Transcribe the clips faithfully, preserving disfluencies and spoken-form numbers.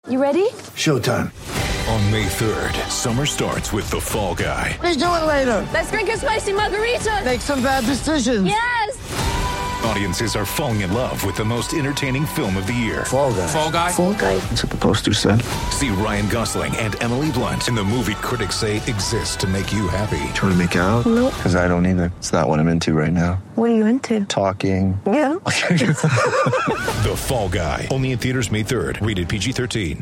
You ready? Showtime. On May third, summer starts with The Fall Guy. Let's do it later. Let's drink a spicy margarita. Make some bad decisions. Yes! Audiences are falling in love with the most entertaining film of the year. Fall Guy. Fall Guy? Fall Guy. That's what the poster said. See Ryan Gosling and Emily Blunt in the movie critics say exists to make you happy. Trying to make it out? Nope. Because I don't either. It's not what I'm into right now. What are you into? Talking. Yeah. The Fall Guy. Only in theaters May third. Rated P G thirteen.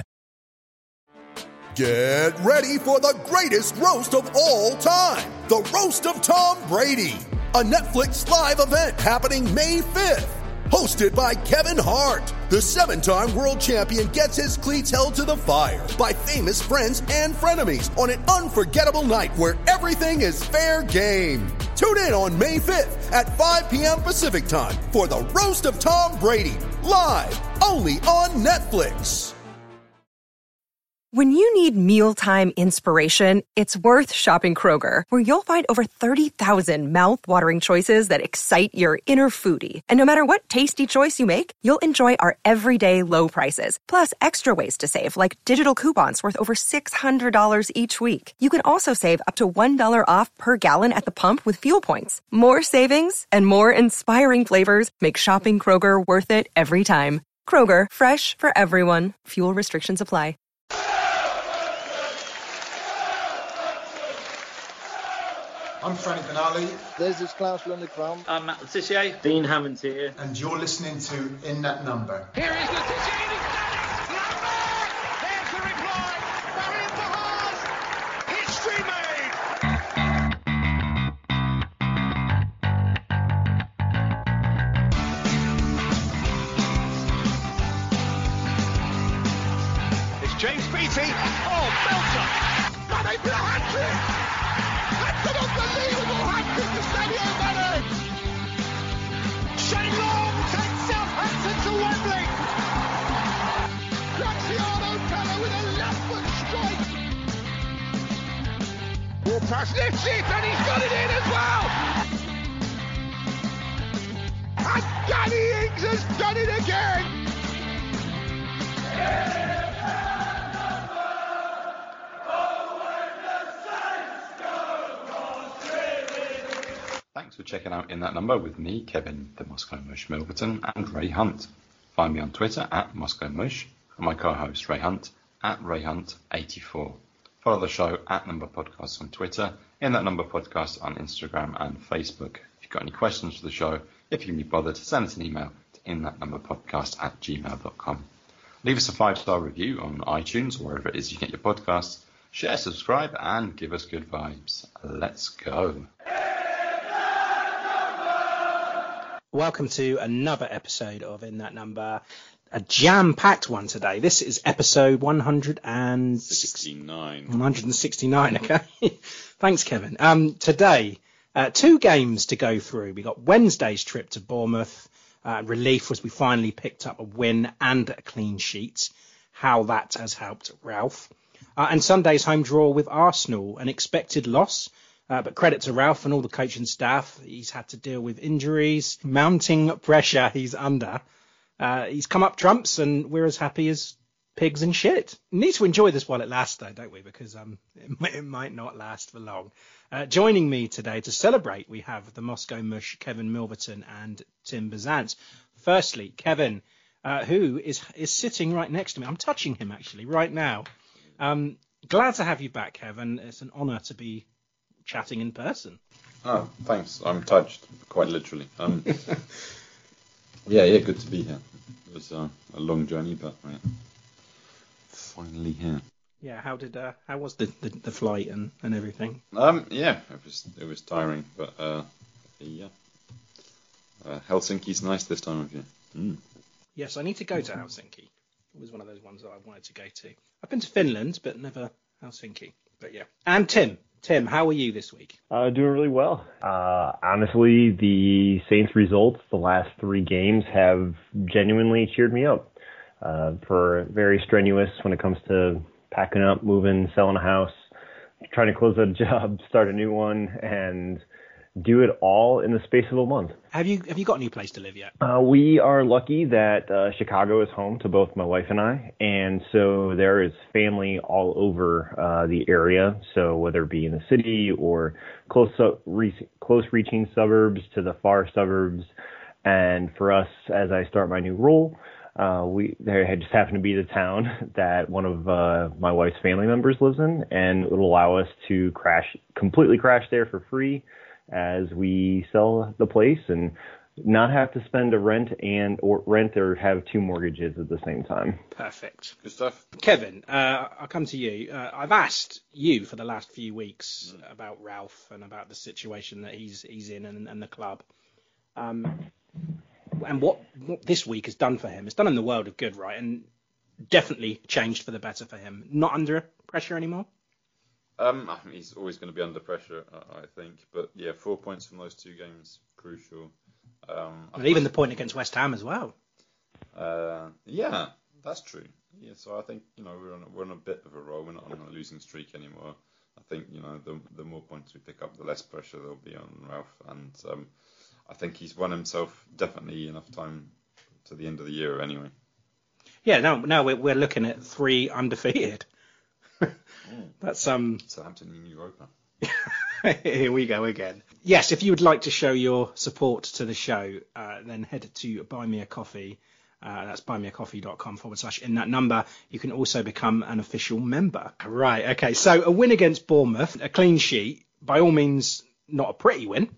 Get ready for the greatest roast of all time. The Roast of Tom Brady. A Netflix live event happening May fifth. Hosted by Kevin Hart. The seven-time world champion gets his cleats held to the fire by famous friends and frenemies on an unforgettable night where everything is fair game. Tune in on May fifth at five p.m. Pacific time for the Roast of Tom Brady. Live only on Netflix. When you need mealtime inspiration, it's worth shopping Kroger, where you'll find over thirty thousand mouth-watering choices that excite your inner foodie. And no matter what tasty choice you make, you'll enjoy our everyday low prices, plus extra ways to save, like digital coupons worth over six hundred dollars each week. You can also save up to one dollar off per gallon at the pump with fuel points. More savings and more inspiring flavors make shopping Kroger worth it every time. Kroger, fresh for everyone. Fuel restrictions apply. I'm Frank Benali. This is Klaus Lundekram. I'm Matt Letitia. Dean Hammond here. And you're listening to In That Number. Here is Letitia. There's the reply. Marion Bahars. History made. It's James Beattie. Oh, Belter. But they put a hat-trick. That's an unbelievable hat-trick to Sadio Mane! Shane Long takes Southampton to Wembley! Graziano Pella with a left-foot strike! Ball pass lifts it and he's got it in as well! And Danny Ings has done it again! Thanks for checking out In That Number with me, Kevin, the Moscow Mush Milverton, and Ray Hunt. Find me on Twitter at Moscow Mush, and my co-host Ray Hunt at Ray Hunt eighty-four. Follow the show at Number Podcast on Twitter, In That Number Podcast on Instagram and Facebook. If you've got any questions for the show, if you can be bothered, send us an email to inthatnumberpodcast at gmail dot com. Leave us a five-star review on iTunes or wherever it is you get your podcasts. Share, subscribe, and give us good vibes. Let's go. Welcome to another episode of In That Number, a jam-packed one today. This is episode one hundred sixty-nine. one hundred sixty-nine, okay. Thanks, Kevin. Um, today, uh, two games to go through. We got Wednesday's trip to Bournemouth. Uh, relief was we finally picked up a win and a clean sheet. How that has helped Ralph. Uh, and Sunday's home draw with Arsenal, an expected loss. Uh, but credit to Ralph and all the coaching staff. He's had to deal with injuries, mounting pressure he's under. Uh, he's come up trumps, and we're as happy as pigs in shit. Need to enjoy this while it lasts, though, don't we? Because um, it, might, it might not last for long. Uh, joining me today to celebrate, we have the Moscow Mush, Kevin Milverton and Tim Bazant. Firstly, Kevin, uh, who is is sitting right next to me. I'm touching him, actually, right now. Um, glad to have you back, Kevin. It's an honour to be chatting in person. Oh, thanks. I'm touched, quite literally. Um, yeah, yeah, good to be here. It was uh, a long journey, but yeah, finally here. Yeah, how did uh, how was the, the, the flight and, and everything? Um, yeah, it was it was tiring, but uh, yeah, uh, Helsinki's nice this time of year. Mm. Yes, I need to go to Helsinki. It was one of those ones that I wanted to go to. I've been to Finland, but never Helsinki. But yeah, and Tim. Tim, how are you this week? Uh, doing really well. Uh, honestly, the Saints results, the last three games, have genuinely cheered me up. Uh, for very strenuous when it comes to packing up, moving, selling a house, trying to close a job, start a new one, and do it all in the space of a month. Have you have you got a new place to live yet? Uh, we are lucky that uh, Chicago is home to both my wife and I, and so there is family all over uh, the area. So whether it be in the city or close up, re- close reaching suburbs to the far suburbs, and for us, as I start my new role, uh, we there had just happened to be the town that one of uh, my wife's family members lives in, and it will allow us to crash completely crash there for free as we sell the place and not have to spend a rent and or rent or have two mortgages at the same time. Perfect. Good stuff. Kevin, uh, I'll come to you. Uh, I've asked you for the last few weeks mm. about Ralph and about the situation that he's he's in and, and the club. Um, and what, what this week has done for him. It's done him the world of good, right? And definitely changed for the better for him. Not under pressure anymore? Um, I mean, he's always going to be under pressure, I think. But yeah, four points from those two games, crucial. Um, and even the point against West Ham as well. Uh, yeah, that's true. Yeah, so I think you know we're on a, we're on a bit of a roll. We're not on a losing streak anymore. I think you know the the more points we pick up, the less pressure there'll be on Ralph. And um, I think he's won himself definitely enough time to the end of the year anyway. Yeah, now now we're we're looking at three undefeated. That's um. Southampton in Europa. Here we go again. Yes, if you would like to show your support to the show, uh, then head to Buy Me a Coffee. Uh, that's buymeacoffee.com forward slash in that number. You can also become an official member. Right. Okay. So a win against Bournemouth, a clean sheet, by all means, not a pretty win.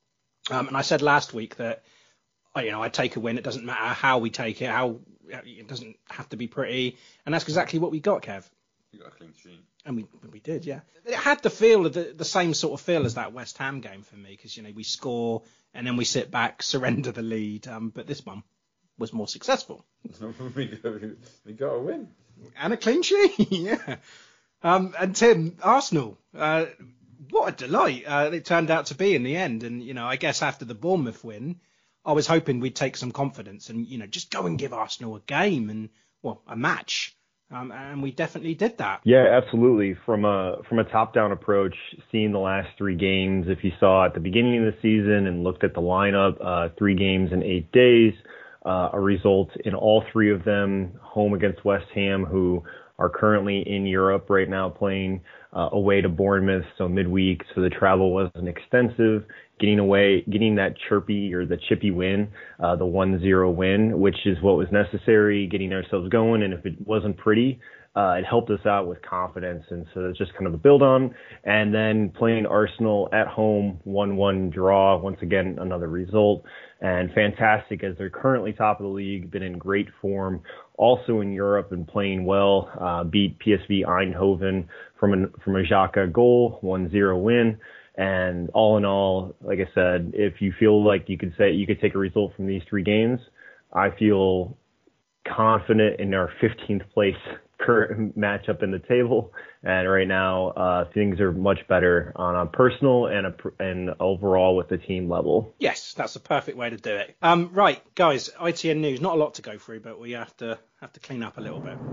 Um, and I said last week that, you know, I take a win. It doesn't matter how we take it. How it doesn't have to be pretty. And that's exactly what we got, Kev. You got a clean sheet. And we we did, yeah. It had the feel of the, the same sort of feel as that West Ham game for me, because, you know, we score and then we sit back, surrender the lead. Um, but this one was more successful. we, got, we got a win. And a clean sheet, yeah. Um, and Tim, Arsenal, uh, what a delight uh, it turned out to be in the end. And, you know, I guess after the Bournemouth win, I was hoping we'd take some confidence and, you know, just go and give Arsenal a game and, well, a match. Um, and we definitely did that. Yeah, absolutely. From a from a top-down approach, seeing the last three games, if you saw at the beginning of the season and looked at the lineup, uh, three games in eight days, uh, a result in all three of them, home against West Ham, who are currently in Europe right now playing uh, away to Bournemouth, so midweek, so the travel wasn't extensive. Getting away, getting that chirpy or the chippy win, uh, the one zero win, which is what was necessary, getting ourselves going. And if it wasn't pretty, uh, it helped us out with confidence. And so it's just kind of a build on. And then playing Arsenal at home, one one draw, once again, another result. And fantastic as they're currently top of the league, been in great form, also in Europe and playing well, uh, beat P S V Eindhoven from, an, from a Xhaka goal, one zero win. And all in all, like I said, if you feel like you could say you could take a result from these three games, I feel confident in our fifteenth place current matchup in the table. And right now, uh, things are much better on a personal and a, and overall with the team level. Yes, that's the perfect way to do it. Um, right, guys, I T N News. Not a lot to go through, but we have to have to clean up a little bit.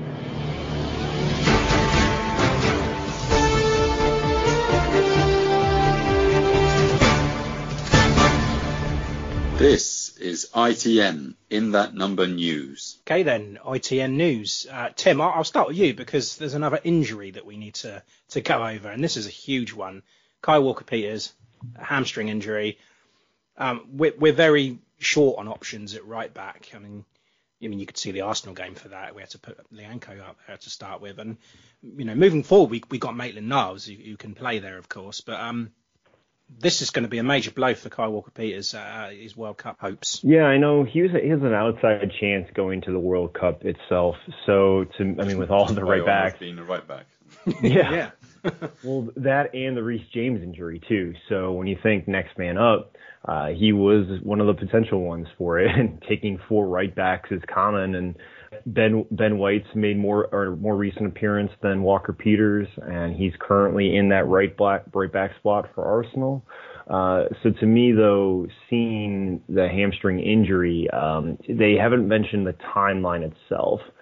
This is I T N in that number news. Okay then, I T N News. Uh, Tim, I'll start with you because there's another injury that we need to, to go over, and this is a huge one. Kyle Walker-Peters, a hamstring injury. Um, we're, we're very short on options at right back. I mean, I mean, you could see the Arsenal game for that. We had to put Lianco up there to start with, and you know, moving forward, we we got Maitland-Niles who, who can play there, of course, but um. This is going to be a major blow for Kyle Walker-Peters, uh, his World Cup hopes. Yeah, I know he was he has an outside chance going to the World Cup itself. So, to I mean, with all the right backs, being a right back. yeah. yeah. Well, that and the Reece James injury too. So when you think next man up, uh, he was one of the potential ones for it. And taking four right backs is common. And Ben Ben White's made more or more recent appearance than Walker-Peters, and he's currently in that right black right back spot for Arsenal. Uh, so to me, though, seeing the hamstring injury, um, they haven't mentioned the timeline itself.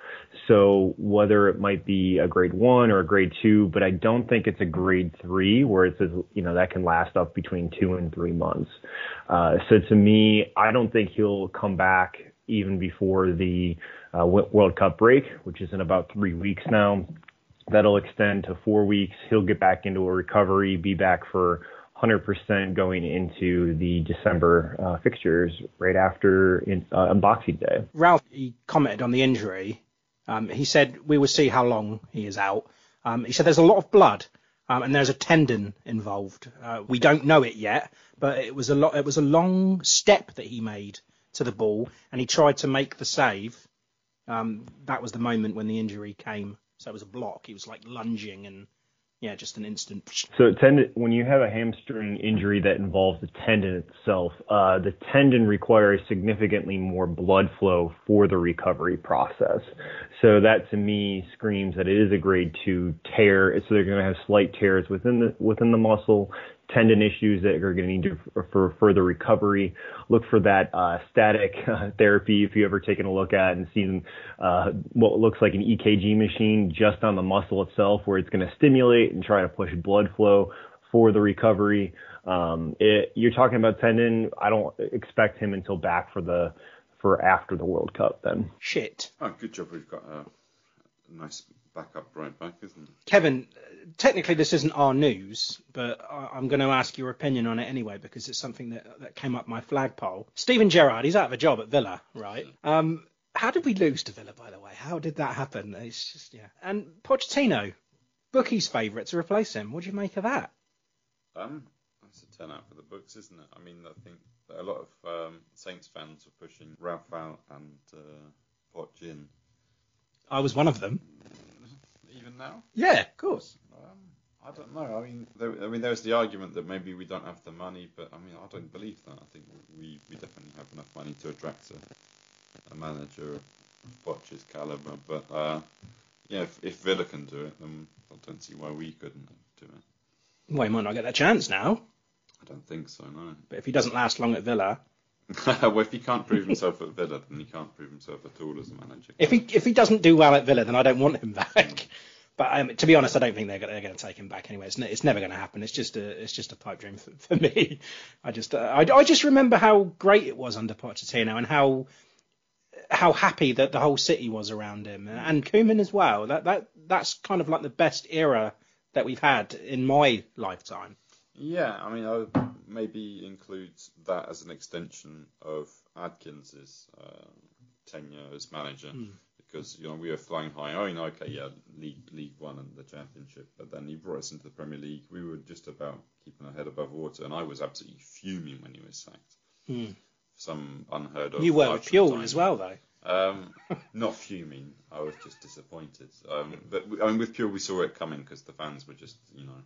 So whether it might be a grade one or a grade two, but I don't think it's a grade three where it says, you know, that can last up between two and three months. Uh, so to me, I don't think he'll come back even before the uh, World Cup break, which is in about three weeks now. That'll extend to four weeks. He'll get back into a recovery, be back for one hundred percent going into the December uh, fixtures right after in, uh, Boxing Day. Ralph, he commented on the injury. Um, he said we will see how long he is out. Um, he said there's a lot of blood um, and there's a tendon involved. Uh, we don't know it yet, but it was a lot. It was a long step that he made to the ball, and he tried to make the save. Um, that was the moment when the injury came. So it was a block. He was like lunging and, yeah, just an instant. So tendon, when you have a hamstring injury that involves the tendon itself, uh, the tendon requires significantly more blood flow for the recovery process. So that to me screams that it is a grade two tear. So they're going to have slight tears within the within the muscle, tendon issues that are going to need to, for further recovery. Look for that uh, static uh, therapy if you ever taken a look at and seen uh, what looks like an E K G machine just on the muscle itself, where it's going to stimulate and try to push blood flow for the recovery. Um, it, you're talking about tendon. I don't expect him until back for the for after the World Cup then. Shit. Oh, good job. We've got a nice backup right back, isn't it? Kevin, technically this isn't our news, but I'm going to ask your opinion on it anyway because it's something that, that came up my flagpole. Steven Gerrard, he's out of a job at Villa, right? Um, how did we lose to Villa, by the way? How did that happen? It's just, yeah. And Pochettino, bookies' favourite to replace him. What do you make of that? Um, that's a turn out for the books, isn't it? I mean, I think that a lot of um, Saints fans were pushing Ralph out and uh, Poch in. I was one of them. Even now? Yeah, of course. Um, I don't know. I mean, there, I mean, there's the argument that maybe we don't have the money, but I mean, I don't believe that. I think we, we definitely have enough money to attract a, a manager of Poch's caliber. But uh, yeah, if, if Villa can do it, then I don't see why we couldn't do it. Well, he might not get that chance now. I don't think so, no. But if he doesn't last long at Villa. Well, if he can't prove himself at Villa, then he can't prove himself at all as a manager. If he if he doesn't do well at Villa, then I don't want him back. But um, to be honest, I don't think they're, they're going to take him back anyway. It's, ne- it's never going to happen. It's just a it's just a pipe dream for, for me. I just uh, I, I just remember how great it was under Pochettino and how how happy that the whole city was around him and Koeman as well. That that that's kind of like the best era that we've had in my lifetime. Yeah, I mean, I would maybe include that as an extension of Adkins's uh, tenure as manager, mm. because you know we were flying high. I mean, okay, yeah, League League One and the Championship, but then he brought us into the Premier League. We were just about keeping our head above water, and I was absolutely fuming when he was sacked. Mm. Some unheard of. You were with Pure as well, though. Um, not fuming. I was just disappointed. Um, but I mean, with Pure, we saw it coming because the fans were just, you know,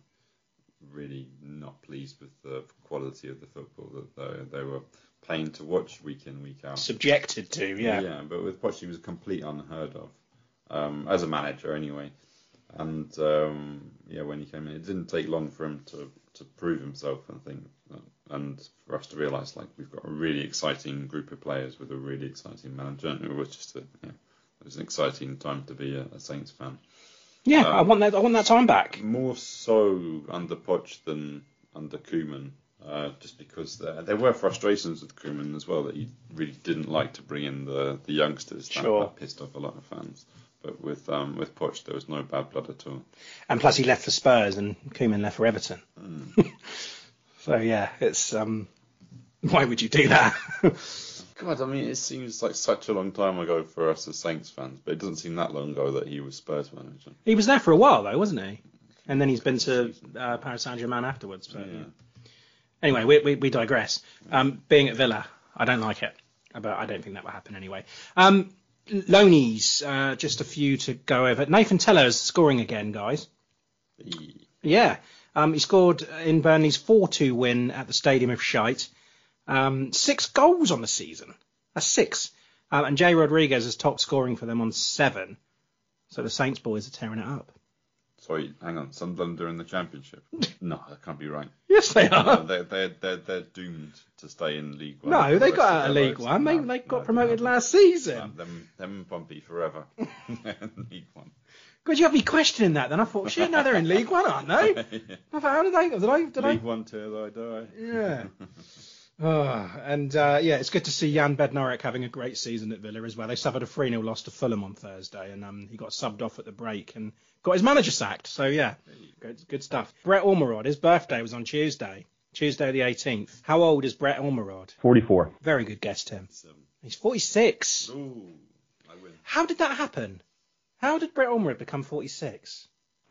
really not pleased with the quality of the football that they, they were paying to watch week in, week out. Subjected to, yeah. Yeah, but with Poch, he was complete unheard of, um, as a manager anyway. And, um, yeah, when he came in, it didn't take long for him to, to prove himself, I think, and for us to realise, like, we've got a really exciting group of players with a really exciting manager. And it was just a, yeah, it was an exciting time to be a, a Saints fan. Yeah, um, I want that. I want that time back. More so under Poch than under Koeman, uh, just because there, there were frustrations with Koeman as well that he really didn't like to bring in the, the youngsters. That, sure. that pissed off a lot of fans. But with um, with Poch, there was no bad blood at all. And plus, he left for Spurs, and Koeman left for Everton. Mm. So yeah, it's um, why would you do that? God, I mean, it seems like such a long time ago for us as Saints fans, but it doesn't seem that long ago that he was Spurs manager. He was there for a while, though, wasn't he? And then he's been to uh, Paris Saint-Germain afterwards. So, yeah. Anyway, we, we, we digress. Um, being at Villa, I don't like it, but I don't think that will happen anyway. Um, Loanies, uh, just a few to go over. Nathan Tella is scoring again, guys. Yeah. Yeah. Um, he scored in Burnley's four two win at the Stadium of Shite. Um, six goals on the season. That's six. Um, and Jay Rodriguez is top scoring for them on seven. So the Saints boys are tearing it up. Sorry, hang on. Sunderland are in the Championship? No, that can't be right. Yes, they are. No, they're, they're, they're, they're doomed to stay in League One. No, they got out of League One. They, they got promoted last season. No, them, them and Pompey forever. in League One. God, you have me questioning that then. I thought, shit, no, they're in League One, aren't they? yeah. I thought, how did they? Did I? Did League I? One till I die. Yeah. Oh, and uh, yeah, it's good to see Jan Bednarek having a great season at Villa as well. They suffered a three nil loss to Fulham on Thursday, and um, he got subbed off at the break and got his manager sacked. So yeah, good, good stuff. Brett Ormerod, his birthday was on Tuesday, Tuesday the eighteenth. How old is Brett Ormerod? forty-four. Very good guess, Tim. He's forty-six. Ooh, I win. How did that happen? How did Brett Ormerod become forty-six?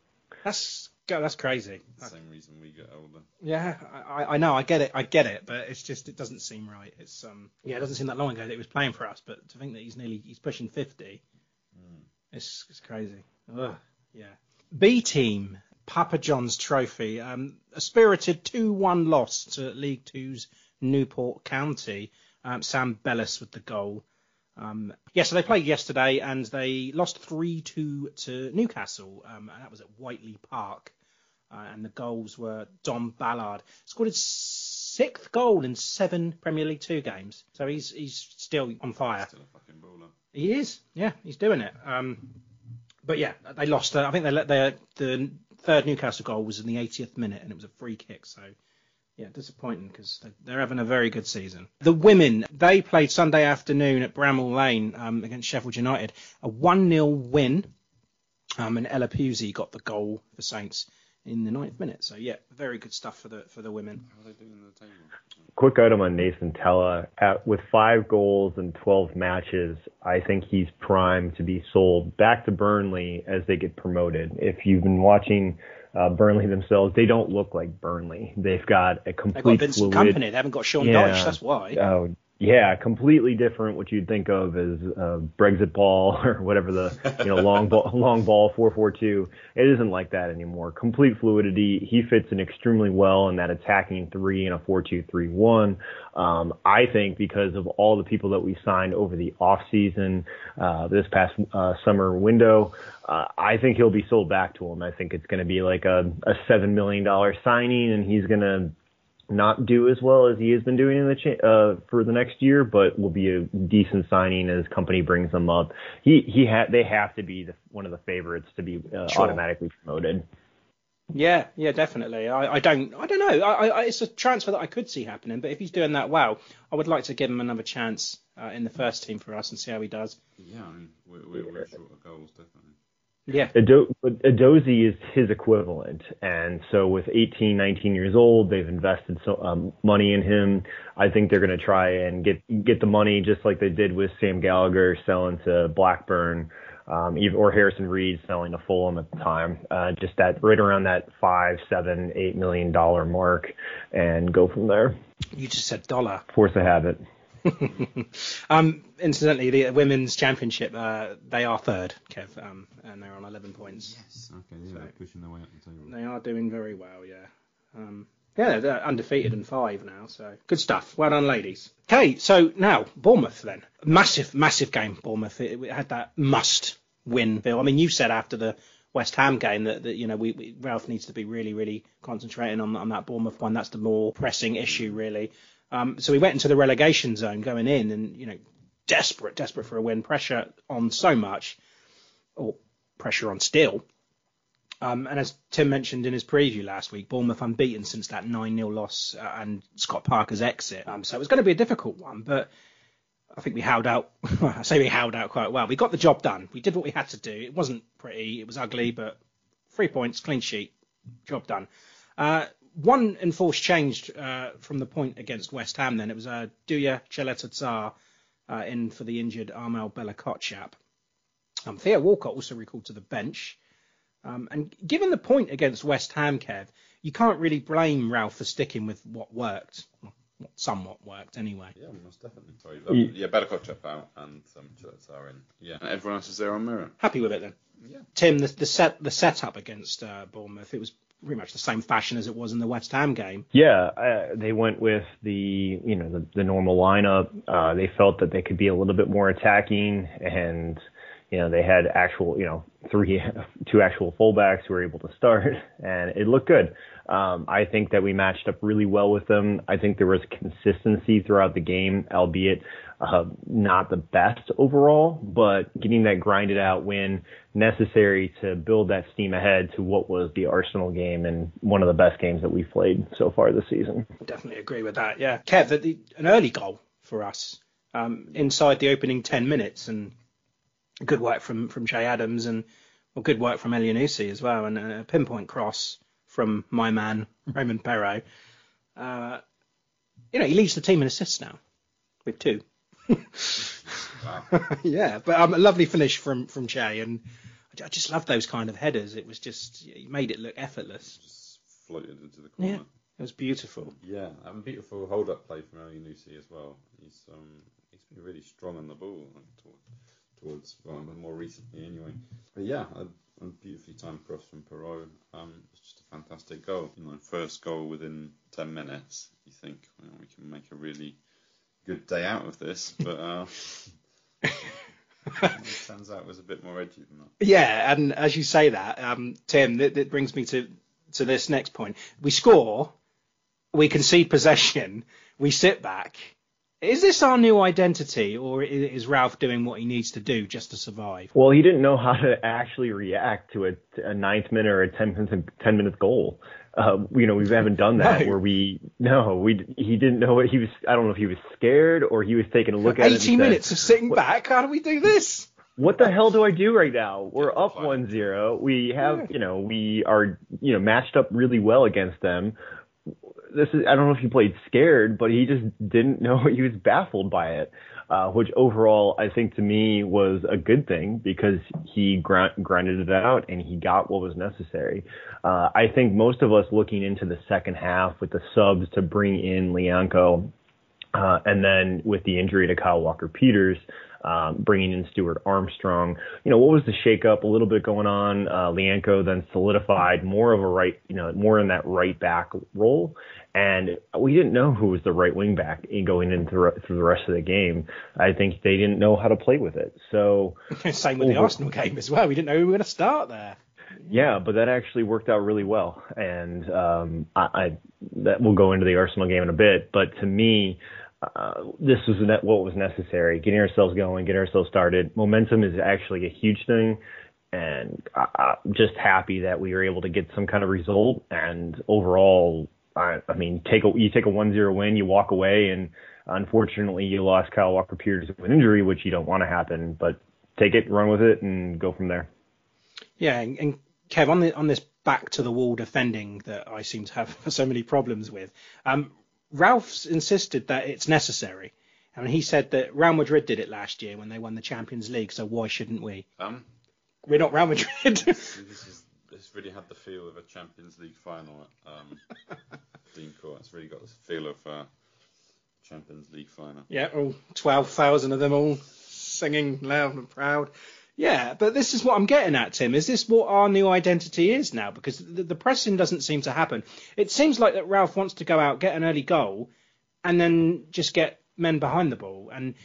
That's that's crazy. Same reason we get older. Yeah, I, I know, I get it, I get it, but it's just it doesn't seem right. It's um yeah, it doesn't seem that long ago that he was playing for us, but to think that he's nearly he's pushing fifty, mm. it's it's crazy. Ugh, yeah. B team Papa John's Trophy, um, a spirited two one loss to League Two's Newport County. Um, Sam Bellis with the goal. Um, yeah, so they played yesterday and they lost three two to Newcastle, um, and that was at Whiteley Park. Uh, and the goals were Dom Ballard. Scored his sixth goal in seven Premier League Two games. So he's he's still on fire. Still a fucking baller. He is, yeah, he's doing it. Um, but yeah, they lost. Uh, I think they let their the third Newcastle goal was in the eightieth minute, and it was a free kick. So yeah, disappointing because they're having a very good season. The women, they played Sunday afternoon at Bramall Lane um, against Sheffield United. A one nil win, um, and Ella Pusey got the goal for Saints in the ninth minute. So yeah, very good stuff for the for the women. How are they doing in the table? Quick item on Nathan Tella. At, with five goals and twelve matches, I think he's primed to be sold back to Burnley as they get promoted. If you've been watching uh, Burnley themselves, they don't look like Burnley. They've got a complete They've got Vincent fluid... Kompany. They haven't got Sean yeah, Dyche, that's why. Oh, yeah, completely different what you'd think of as uh, Brexit ball or whatever the, you know, long ball, long ball four four two. It isn't like that anymore. Complete fluidity. He fits in extremely well in that attacking three in a four two three one. Um, I think because of all the people that we signed over the off season, uh, this past uh, summer window, uh, I think he'll be sold back to him. I think it's going to be like a, a seven million dollars signing, and he's going to not do as well as he has been doing in the cha- uh, for the next year, but will be a decent signing as company brings them up. He he ha- they have to be the, one of the favorites to be uh, Sure. automatically promoted. Yeah, yeah, definitely. I, I don't, I don't know. I, I, it's a transfer that I could see happening, but if he's doing that well, I would like to give him another chance uh, in the first team for us and see how he does. Yeah, I mean, we're, we're, we're short of goals, definitely. Yeah. Ado- Edozie is his equivalent, and so with eighteen, nineteen years old, they've invested so um, money in him. I think they're going to try and get get the money just like they did with Sam Gallagher selling to Blackburn, um, or Harrison Reed selling to Fulham at the time. Uh, just that right around that five, seven, eight million dollar mark, and go from there. You just said dollar. Force of habit. um, incidentally, the women's championship, uh, they are third, Kev, um, and they're on eleven points. Yes. Okay, yeah, so they're pushing their way up the table. They are doing very well, yeah. Um, yeah, they're undefeated in five now, so good stuff. Well done, ladies. Okay, so now, Bournemouth then. Massive, massive game, Bournemouth. It, it had that must-win feel. I mean, you said after the West Ham game that, that you know, we, we Ralph needs to be really, really concentrating on, on that Bournemouth one. That's the more pressing issue, really. Um, so we went into the relegation zone going in and, you know, desperate, desperate for a win, pressure on so much, or pressure on still. Um, and as Tim mentioned in his preview last week, Bournemouth unbeaten since that nine nil loss uh, and Scott Parker's exit. Um, so it was going to be a difficult one, but I think we held out. I say we held out quite well. We got the job done. We did what we had to do. It wasn't pretty. It was ugly, but three points, clean sheet, job done. Uh, One enforced change uh, from the point against West Ham then. It was uh, Duya Cheleta-Tsar uh, in for the injured Armel Bella-Kotchap. Um, Theo Walcott also recalled to the bench. Um, and given the point against West Ham, Kev, you can't really blame Ralph for sticking with what worked. Well, what somewhat worked anyway. Yeah, most definitely. Sorry, um, yeah, Bella-Kotchap out and um, Cheleta-Tsar in. Yeah, and everyone else is there on mirror. Happy with it then. Yeah. Tim, the, the set the setup against uh, Bournemouth, it was pretty much the same fashion as it was in the West Ham game. Yeah, uh, they went with the you know the, the normal lineup. Uh, they felt that they could be a little bit more attacking, and You know, they had actual, you know, three, two actual fullbacks who were able to start, and it looked good. Um, I think that we matched up really well with them. I think there was consistency throughout the game, albeit uh, not the best overall, but getting that grinded out win necessary to build that steam ahead to what was the Arsenal game and one of the best games that we've played so far this season. Definitely agree with that, yeah. Kev, the, the, an early goal for us um, inside the opening ten minutes, and good work from, from Che Adams, and well, good work from Elyounoussi as well, and a pinpoint cross from my man, Raymond Perraud. Uh, you know, he leads the team in assists now with two. Wow. Yeah, but um, a lovely finish from, from Che, and I just love those kind of headers. It was just, he made it look effortless. Just floated into the corner. Yeah, it was beautiful. Yeah, and beautiful hold-up play from Elyounoussi as well. He's um he's been really strong on the ball toward, towards well, more recently anyway. But yeah, a, a beautifully timed cross from Perraud. Um, it's just a fantastic goal. You know, first goal within ten minutes. You think, well, we can make a really good day out of this, but uh, it turns out it was a bit more edgy than that. Yeah, and as you say that, um, Tim, that, that brings me to, to this next point. We score, we concede possession, we sit back. Is this our new identity, or is Ralph doing what he needs to do just to survive? Well, he didn't know how to actually react to a, a ninth minute or a ten minute, ten minute goal. Uh, you know, we haven't done that no. where we, no, we, he didn't know what he was, I don't know if he was scared or he was taking a look at it. eighty minutes of sitting back, how do we do this? What the hell do I do right now? We're up one zero. We have, yeah. you know, we are, you know, matched up really well against them. This is, I don't know if he played scared, but he just didn't know. He was baffled by it, uh, which overall I think to me was a good thing because he grind, grinded it out and he got what was necessary. Uh, I think most of us looking into the second half with the subs to bring in Lianco, uh, and then with the injury to Kyle Walker-Peters, Um, bringing in Stuart Armstrong, you know, what was the shakeup? A little bit going on. Uh, Lianco then solidified more of a right, you know, more in that right back role, and we didn't know who was the right wing back in going into through the rest of the game. I think they didn't know how to play with it. So same with the over, Arsenal game as well. We didn't know we were going to start there. Yeah, but that actually worked out really well, and um, I, I that we'll go into the Arsenal game in a bit. But to me, Uh, this was what was necessary, getting ourselves going, getting ourselves started. Momentum is actually a huge thing, and I, I'm just happy that we were able to get some kind of result. And overall, I, I mean, take a, you take a one zero win, you walk away, and unfortunately you lost Kyle Walker-Peters with an injury, which you don't want to happen, but take it, run with it, and go from there. Yeah, and, and Kev, on, the, on this back-to-the-wall defending that I seem to have so many problems with, um, Ralph's insisted that it's necessary. I mean, he said that Real Madrid did it last year when they won the Champions League, so why shouldn't we? Um, We're not Real Madrid. this, is, this really had the feel of a Champions League final at um, Dean Court. It's really got the feel of a Champions League final. Yeah, all twelve thousand of them all singing loud and proud. Yeah, but this is what I'm getting at, Tim. Is this what our new identity is now? Because the, the pressing doesn't seem to happen. It seems like that Ralph wants to go out, get an early goal, and then just get men behind the ball. And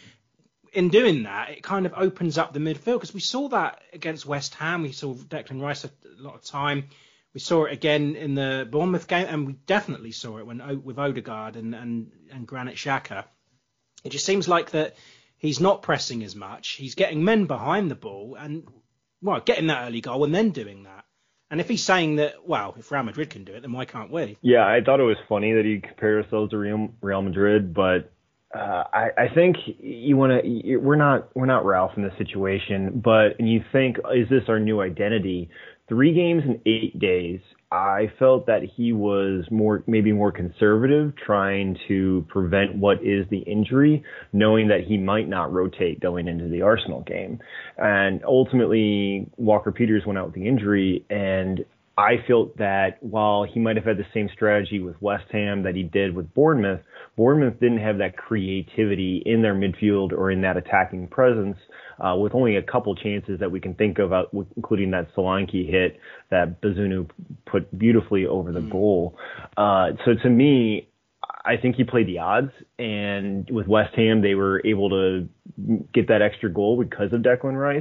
in doing that, it kind of opens up the midfield. Because we saw that against West Ham. We saw Declan Rice a lot of time. We saw it again in the Bournemouth game, and we definitely saw it when with Odegaard and, and, and Granit Xhaka. It just seems like that he's not pressing as much. He's getting men behind the ball and, well, getting that early goal and then doing that. And if he's saying that, well, if Real Madrid can do it, then why can't we? Yeah, I thought it was funny that he compared ourselves to Real, Real Madrid, but uh, I, I think you want to. We're not we're not Ralph in this situation, but and you think, is this our new identity? Three games in eight days. I felt that he was more, maybe more conservative, trying to prevent what is the injury, knowing that he might not rotate going into the Arsenal game. And ultimately, Walker-Peters went out with the injury, and I felt that while he might have had the same strategy with West Ham that he did with Bournemouth, Bournemouth didn't have that creativity in their midfield or in that attacking presence, uh, with only a couple chances that we can think of, uh, including that Solanke hit that Bazunu put beautifully over the mm. goal. Uh, so to me, I think he played the odds, and with West Ham, they were able to get that extra goal because of Declan Rice.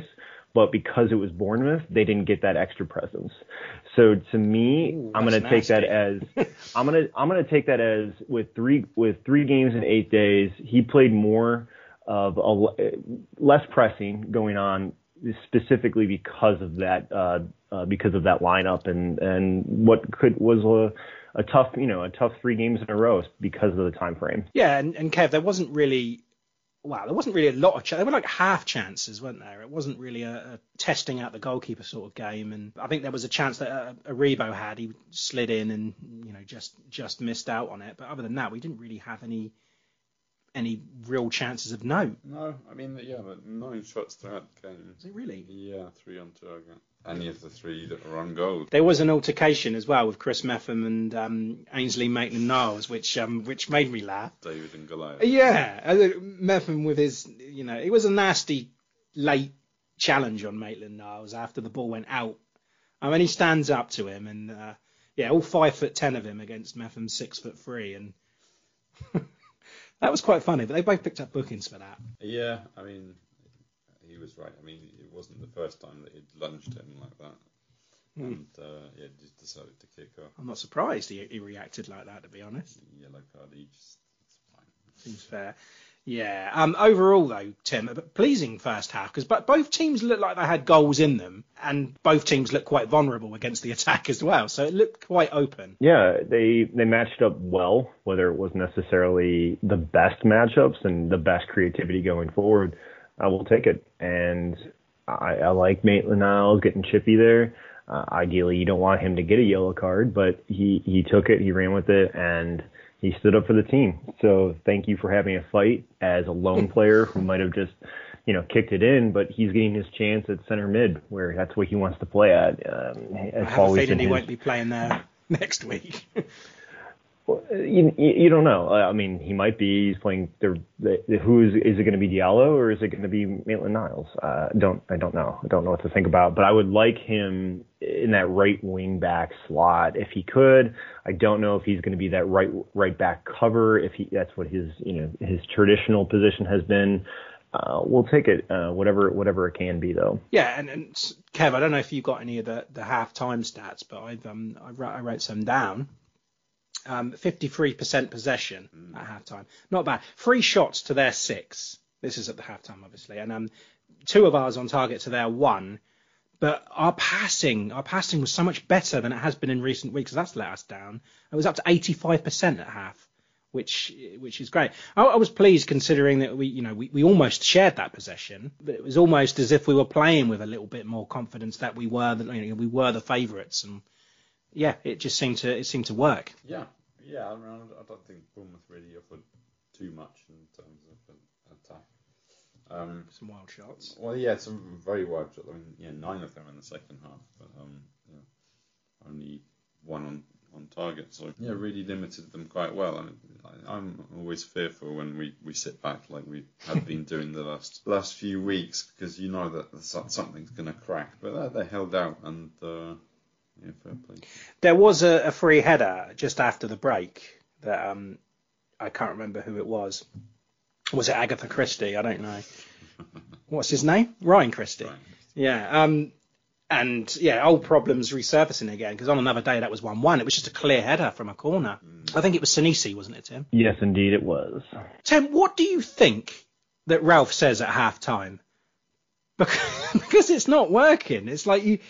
but because it was Bournemouth, they didn't get that extra presence. So to me, Ooh, I'm going to take that as I'm going to I'm going to take that as with three with three games in eight days, he played more of a less pressing going on, specifically because of that uh, uh, because of that lineup and and what could was a, a tough you know a tough three games in a row because of the time frame. Yeah, and, and Kev, there wasn't really. Wow, there wasn't really a lot of chances. There were like half chances, weren't there? It wasn't really a, a testing out the goalkeeper sort of game. And I think there was a chance that uh, Aribo had. He slid in and, you know, just just missed out on it. But other than that, we didn't really have any any real chances of note. No, I mean, yeah, but nine shots throughout the game. Is it really? Yeah, three on target. Any of the three that were on goal. There was an altercation as well with Chris Metham and um, Ainsley Maitland-Niles, which um, which made me laugh. David and Goliath. Yeah, Metham with his, you know, it was a nasty late challenge on Maitland-Niles after the ball went out. I mean, he stands up to him, and uh, yeah, all five foot ten of him against Metham's six foot three, and that was quite funny. But they both picked up bookings for that. Yeah, I mean. He was right. I mean, it wasn't the first time that he'd lunged him like that. Mm. And, uh, yeah, just decided to kick off. I'm not surprised he, he reacted like that, to be honest. Yellow card each. It's fine. Seems fair. Yeah. Um. Overall, though, Tim, a pleasing first half, because both teams looked like they had goals in them, and both teams looked quite vulnerable against the attack as well. So it looked quite open. Yeah, they, they matched up well, whether it was necessarily the best matchups and the best creativity going forward. I will take it. And I, I like Maitland-Niles getting chippy there. Uh, ideally, you don't want him to get a yellow card, but he, he took it, he ran with it, and he stood up for the team. So thank you for having a fight as a lone player who might have just, you know, kicked it in, but he's getting his chance at center mid, where that's what he wants to play at. Um, I have a feeling he won't be playing there next week. Well, you, you don't know. I mean, he might be. He's playing. The, the, who is is it going to be Diallo or is it going to be Maitland-Niles? Uh, don't I don't know. I don't know what to think about. But I would like him in that right wing back slot if he could. I don't know if he's going to be that right right back cover. If he that's what his you know his traditional position has been. Uh, we'll take it, uh, whatever whatever it can be, though. Yeah, and, and Kev, I don't know if you got any of the the half time stats, but I've um I wrote, I wrote some down. Um, fifty-three percent possession mm. at halftime. Not bad. Three shots to their six. This is at the halftime, obviously. And um, two of ours on target to their one. But our passing, our passing was so much better than it has been in recent weeks. That's let us down. It was up to eighty-five percent at half, which which is great. I, I was pleased considering that we, you know, we, we almost shared that possession, but it was almost as if we were playing with a little bit more confidence that we were the, you know, we were the favourites. And yeah, it just seemed to it seemed to work. Yeah. Yeah, I, mean, I don't think Bournemouth really offered too much in terms of an attack. Um, some wild shots. Well, yeah, some very wild shots. I mean, yeah, nine of them in the second half, but um, yeah, only one on, on target. So yeah, really limited them quite well. I mean, I, I'm always fearful when we, we sit back like we have been doing the last last few weeks because you know that something's going to crack. But uh, they held out and. Uh, Yeah, fair play. There was a, a free header just after the break that um, I can't remember who it was. Was it Agatha Christie? I don't know. What's his name? Ryan Christie. Ryan Christie. Yeah. Um, and yeah, old problems resurfacing again because on another day that was one one. It was just a clear header from a corner. Mm. I think it was Sinisi, wasn't it, Tim? Yes, indeed it was. Tim, what do you think that Ralph says at half time? Because, because it's not working. It's like you...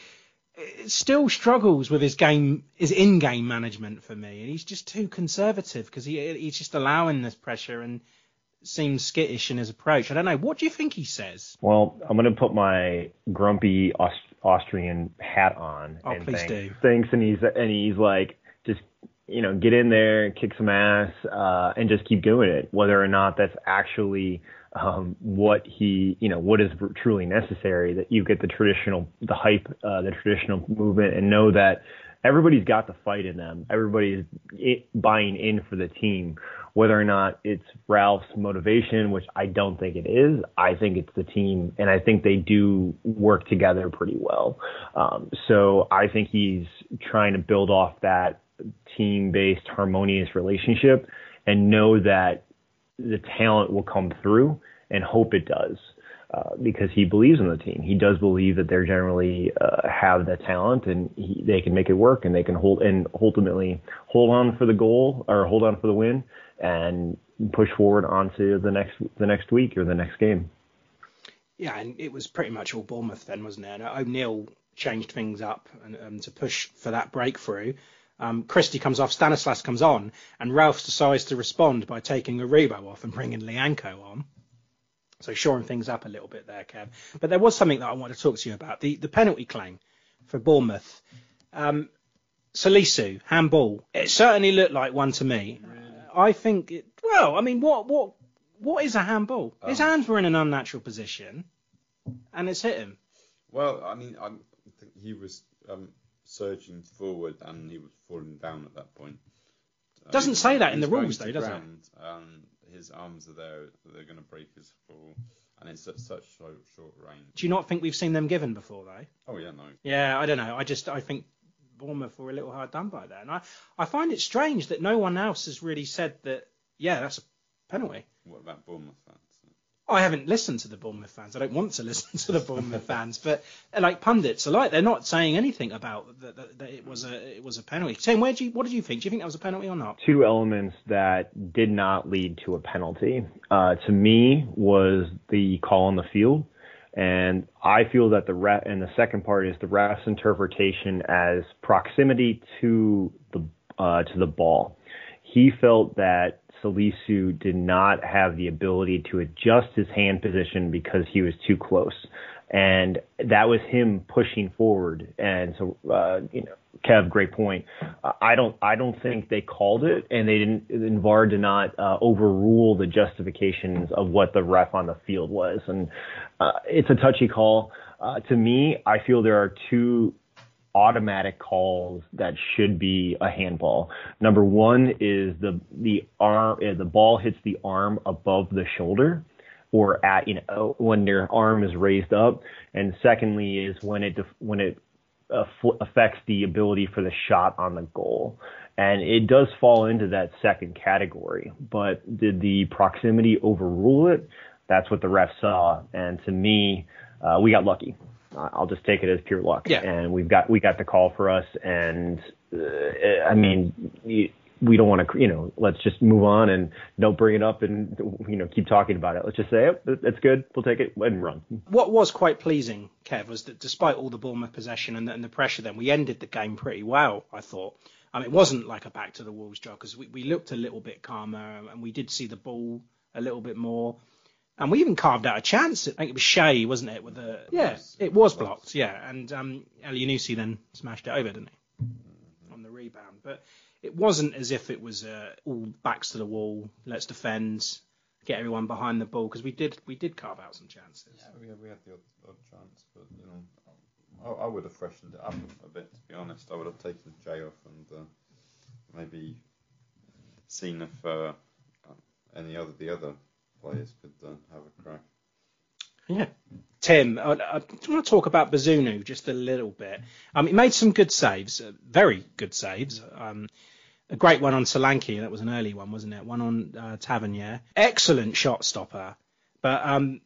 It still struggles with his game, his in-game management for me, and he's just too conservative because he he's just allowing this pressure and seems skittish in his approach. I don't know. What do you think he says? Well, I'm going to put my grumpy Aust- Austrian hat on. Oh, and please thanks, do. Thanks, and he's and he's like, just you know, get in there, kick some ass, uh, and just keep doing it. Whether or not that's actually um, what he, you know, what is truly necessary, that you get the traditional, the hype, uh, the traditional movement, and know that everybody's got the fight in them. Everybody's buying in for the team. Whether or not it's Ralph's motivation, which I don't think it is, I think it's the team, and I think they do work together pretty well. Um, so I think he's trying to build off that team-based, harmonious relationship and know that the talent will come through and hope it does. uh, because he believes in the team. He does believe that they're generally uh, have the talent and he, they can make it work and they can hold and ultimately hold on for the goal or hold on for the win and push forward onto the next the next week or the next game. Yeah, and it was pretty much all Bournemouth then, wasn't it? And O'Neill changed things up and, um, to push for that breakthrough. Um, Christie comes off, Stanislas comes on, and Ralph decides to respond by taking Aribo off and bringing Lianco on. So shoring things up a little bit there, Kev. But there was something that I wanted to talk to you about, the, the penalty claim for Bournemouth. Um, Salisu, handball. It certainly looked like one to me. Uh, I think, it, well, I mean, what what what is a handball? Um, His hands were in an unnatural position, and it's hit him. Well, I mean, I think he was um, surging forward and he was falling down at that point. Doesn't uh, say that in the rules, though, does it? Um, his arms are there, they're going to break his fall, and it's at such short, short range. Do you not think we've seen them given before, though? Oh, yeah, no. Yeah, I don't know. I just, I think Bournemouth were a little hard done by that. And I, I find it strange that no one else has really said that, yeah, that's a penalty. What about Bournemouth fans? I haven't listened to the Bournemouth fans. I don't want to listen to the Bournemouth fans, but like pundits alike, they're not saying anything about that, that, that it was a it was a penalty. Tim, where do you what did you think? Do you think that was a penalty or not? Two elements that did not lead to a penalty, uh, to me, was the call on the field, and I feel that the ref, and the second part is the ref's interpretation as proximity to the uh, to the ball. He felt that Salisu did not have the ability to adjust his hand position because he was too close. And that was him pushing forward. And so, uh, you know, Kev, great point. Uh, I don't, I don't think they called it, and they didn't, and V A R did not uh, overrule the justifications of what the ref on the field was. And uh, it's a touchy call. Uh, to me, I feel there are two automatic calls that should be a handball. Number one is the the arm the ball hits the arm above the shoulder, or at you know when their arm is raised up, and secondly is when it when it uh, affects the ability for the shot on the goal. And it does fall into that second category. But did the proximity overrule it? That's what the ref saw, and to me, uh, we got lucky. I'll just take it as pure luck. Yeah. And we've got we got the call for us, and uh, I mean, we don't want to, you know, let's just move on and don't bring it up and, you know, keep talking about it. Let's just say, oh, that's good, we'll take it and run. What was quite pleasing, Kev, was that despite all the Bournemouth possession and the, and the pressure, then we ended the game pretty well, I thought. I mean, it wasn't like a back to the walls job because we, we looked a little bit calmer and we did see the ball a little bit more. And we even carved out a chance. I think it was Shea, wasn't it? With the yeah, it was blocked. Yeah, and um, Elyounoussi then smashed it over, didn't he? On the rebound. But it wasn't as if it was uh, all backs to the wall. Let's defend, get everyone behind the ball, because we did we did carve out some chances. Yeah, we had, we had the odd, odd chance, but you know, I, I would have freshened it up a bit. To be honest, I would have taken Jay off and uh, maybe seen if uh, any other the other. players could uh, have a crack. Yeah. Tim, I, I want to talk about Bazunu just a little bit. Um, he made some good saves, uh, very good saves. Um, a great one on Solanke, that was an early one, wasn't it? One on uh, Tavernier. Excellent shot stopper. But um,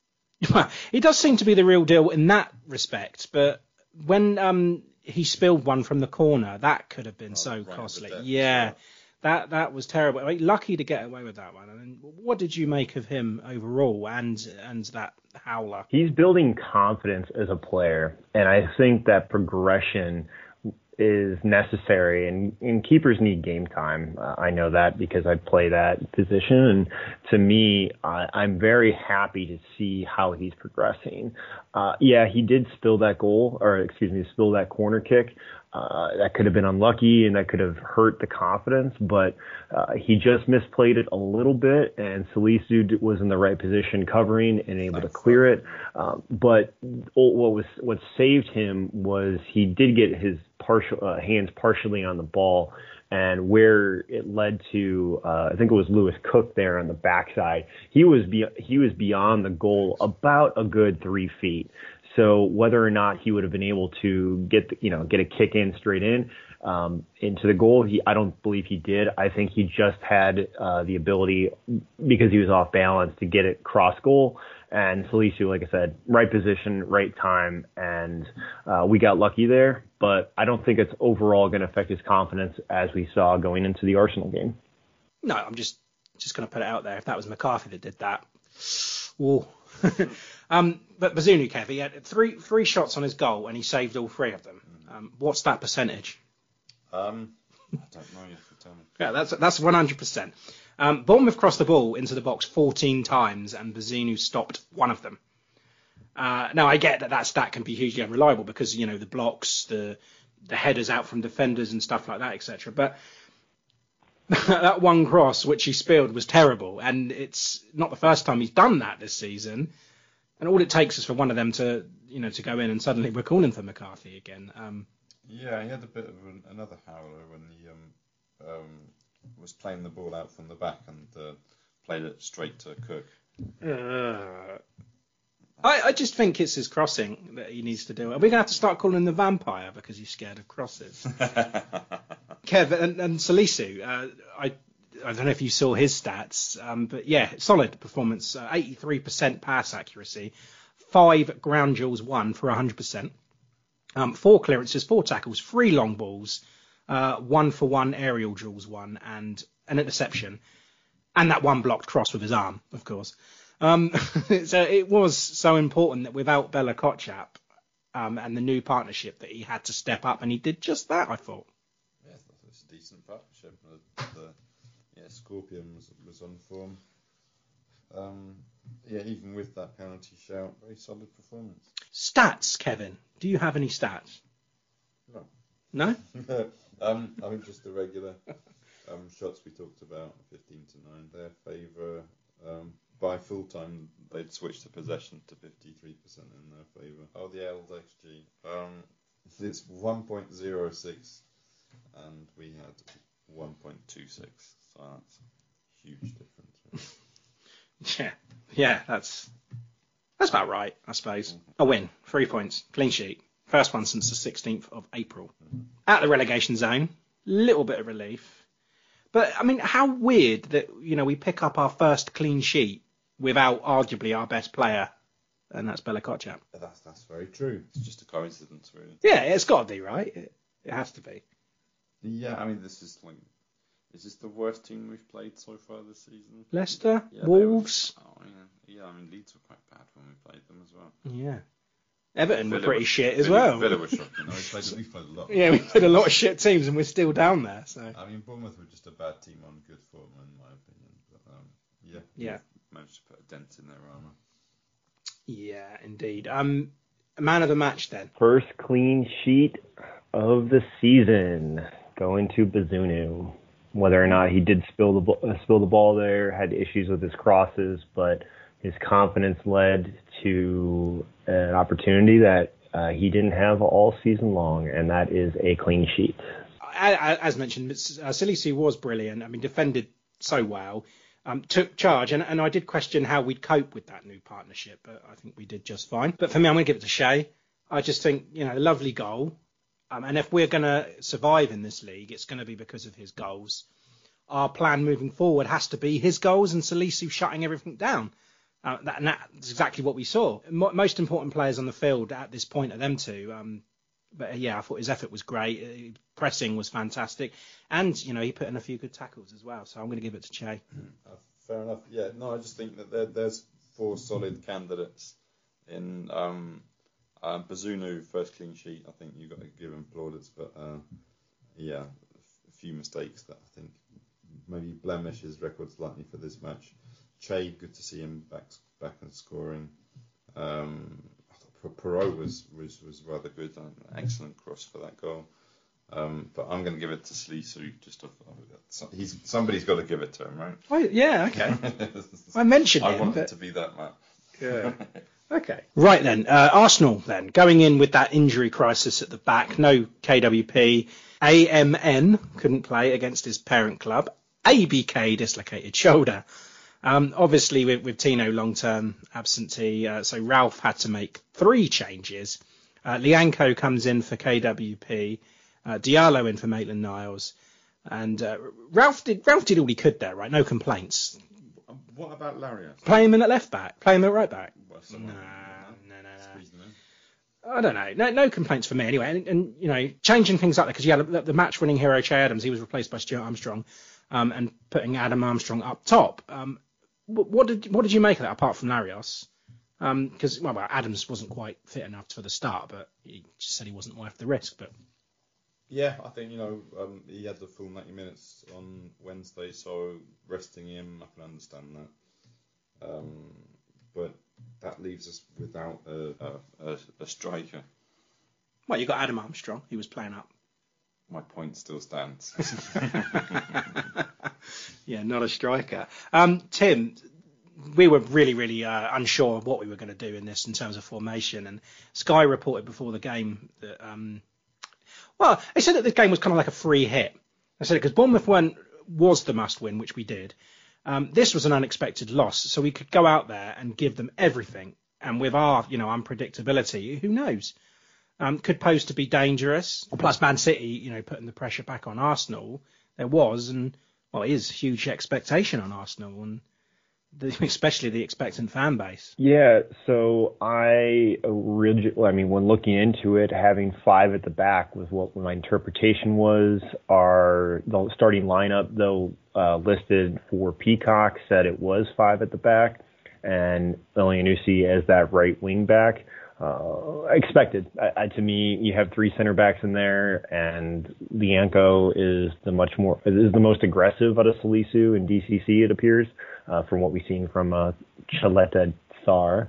he does seem to be the real deal in that respect. But when um, he spilled one from the corner, that could have been oh, so costly. Yeah. Sure. That that was terrible. I mean, lucky to get away with that one. I mean, what did you make of him overall and and that howler? He's building confidence as a player, and I think that progression is necessary, and, and keepers need game time. Uh, I know that because I play that position, and to me, I, I'm very happy to see how he's progressing. Uh, yeah, he did spill that goal, or excuse me, spill that corner kick. Uh, that could have been unlucky and that could have hurt the confidence, but uh, he just misplayed it a little bit, and Salisu was in the right position covering and able to clear it. Um, but what was what saved him was he did get his partial uh, hands partially on the ball, and where it led to, uh, I think it was Lewis Cook there on the backside. He was be- he was beyond the goal about a good three feet. So whether or not he would have been able to get, the, you know, get a kick in straight in um, into the goal, he, I don't believe he did. I think he just had uh, the ability, because he was off balance, to get it cross goal. And Salisu, like I said, right position, right time, and uh, we got lucky there. But I don't think it's overall going to affect his confidence as we saw going into the Arsenal game. No, I'm just just going to put it out there. If that was McCarthy that did that, whoa. um, but Bazunu, Kev, he had three three shots on his goal and he saved all three of them. Um, what's that percentage? Um, I don't know. You have to tell me. Yeah, that's that's one hundred percent. Um, Bournemouth crossed the ball into the box fourteen times and Bazunu stopped one of them. Uh, now, I get that that stat can be hugely unreliable because, you know, the blocks, the the headers out from defenders and stuff like that, et cetera. But that one cross which he spilled was terrible, and it's not the first time he's done that this season. And all it takes is for one of them to, you know, to go in, and suddenly we're calling for McCarthy again. Um, yeah, he had a bit of an, another howler when he um, um, was playing the ball out from the back and uh, played it straight to Cook. Uh, I, I just think it's his crossing that he needs to do. Are we going to have to start calling him the vampire because he's scared of crosses? Kev and, and Salisu, uh, I I don't know if you saw his stats, um, but yeah, solid performance. Uh, eighty-three percent pass accuracy, five ground duels won for one hundred percent, um, four clearances, four tackles, three long balls, uh, one for one aerial duels won, and an interception, and that one blocked cross with his arm, of course. Um, so it was so important that without Bella Kotchap um, and the new partnership that he had to step up, and he did just that, I thought. Yeah, it was a decent partnership. The, the yeah, Scorpion was, was on form. Um, yeah, even with that penalty shout, very solid performance. Stats, Kevin. Do you have any stats? No. No? um, I mean, just the regular um, shots we talked about, fifteen to nine, their favour. Um, by full time, they'd switched the possession to fifty-three percent in their favour. Oh, the L X G. Um, it's one point oh six, and we had one point two six. So that's a huge difference. yeah, yeah, that's that's about right, I suppose. Mm-hmm. A win, three points, clean sheet, first one since the sixteenth of April. Mm-hmm. Out of the relegation zone, little bit of relief. But, I mean, how weird that, you know, we pick up our first clean sheet without arguably our best player, and that's Bella Kotchap. That's, that's very true. It's just a coincidence, really. Yeah, it's got to be, right? It, it has to be. Yeah, I mean, this is like... Is this the worst team we've played so far this season? Leicester? Yeah, Wolves? Were, oh, yeah. yeah, I mean, Leeds were quite bad when we played them as well. Yeah. Everton Villa were pretty was, shit as Villa, well. Villa was shocking. No, we played, we played a lot. Yeah, we played a lot of shit teams and we're still down there. So I mean, Bournemouth were just a bad team on good form, in my opinion. But um, yeah, yeah, managed to put a dent in their armour. Yeah, indeed. Um, man of the match then. First clean sheet of the season going to Bazunu. Whether or not he did spill the uh, spill the ball there, had issues with his crosses, but his confidence led to an opportunity that uh, he didn't have all season long, and that is a clean sheet. As mentioned, uh, Salisu was brilliant. I mean, defended so well, um, took charge, and, and I did question how we'd cope with that new partnership, but I think we did just fine. But for me, I'm going to give it to Shea. I just think, you know, lovely goal. Um, and if we're going to survive in this league, it's going to be because of his goals. Our plan moving forward has to be his goals and Salisu shutting everything down. Uh, that, and that's exactly what we saw. Mo- most important players on the field at this point are them two. Um, but uh, yeah, I thought his effort was great. Uh, pressing was fantastic. And, you know, he put in a few good tackles as well. So I'm going to give it to Che. Uh, fair enough. Yeah, no, I just think that there, there's four solid candidates in um, uh, Bazunu, first clean sheet. I think you've got to give him plaudits. But, uh, yeah, a few mistakes that I think maybe blemish his record slightly for this match. Che, good to see him back back and scoring. Um, I thought Perot was, was, was rather good. An excellent cross for that goal. Um, but I'm going to give it to Salisu. Just off, he's somebody's got to give it to him, right? Oh, yeah, okay. I mentioned I him. I want but... it to be that man. Yeah. Okay. Right then, uh, Arsenal then going in with that injury crisis at the back. No K W P. A M N couldn't play against his parent club. A B K dislocated shoulder. Um, obviously, with, with Tino long-term absentee, uh, so Ralph had to make three changes. Uh, Lianco comes in for K W P, uh, Diallo in for Maitland-Niles, and uh, Ralph did Ralph did all he could there, right? No complaints. What about Larios? Play him in at left back. Play him at right back. Well, no, no, no, no. Squeeze them in. I don't know. No, no complaints for me anyway. And, and you know, changing things up there because yeah, the, the match-winning hero Che Adams, he was replaced by Stuart Armstrong, um, and putting Adam Armstrong up top. Um, what did what did you make of that apart from Larios? Because um, well, well, Adams wasn't quite fit enough for the start, but he just said he wasn't worth the risk. But yeah, I think you know um, he had the full ninety minutes on Wednesday, so resting him, I can understand that. Um, but that leaves us without a, a, a, a striker. Well, you got Adam Armstrong. He was playing up. My point still stands. Yeah, not a striker. Um, Tim, we were really, really uh, unsure of what we were going to do in this in terms of formation. And Sky reported before the game that, um, well, they said that the game was kind of like a free hit. They said it because Bournemouth weren't, was the must win, which we did. Um, this was an unexpected loss, so we could go out there and give them everything. And with our, you know, unpredictability, who knows? Um, could pose to be dangerous. Plus, Man City, you know, putting the pressure back on Arsenal, there was, and well, it is huge expectation on Arsenal, and the, especially the expectant fan base. Yeah, so I originally, I mean, when looking into it, having five at the back was what my interpretation was. Our the starting lineup, though, uh, listed for Peacock, said it was five at the back, and Elyounoussi as that right wing back. Uh, expected. I, I, to me, you have three center backs in there, and Lianco is the much more is the most aggressive out of Salisu and D C C. It appears, uh, from what we've seen from uh, Chaleta Tsar,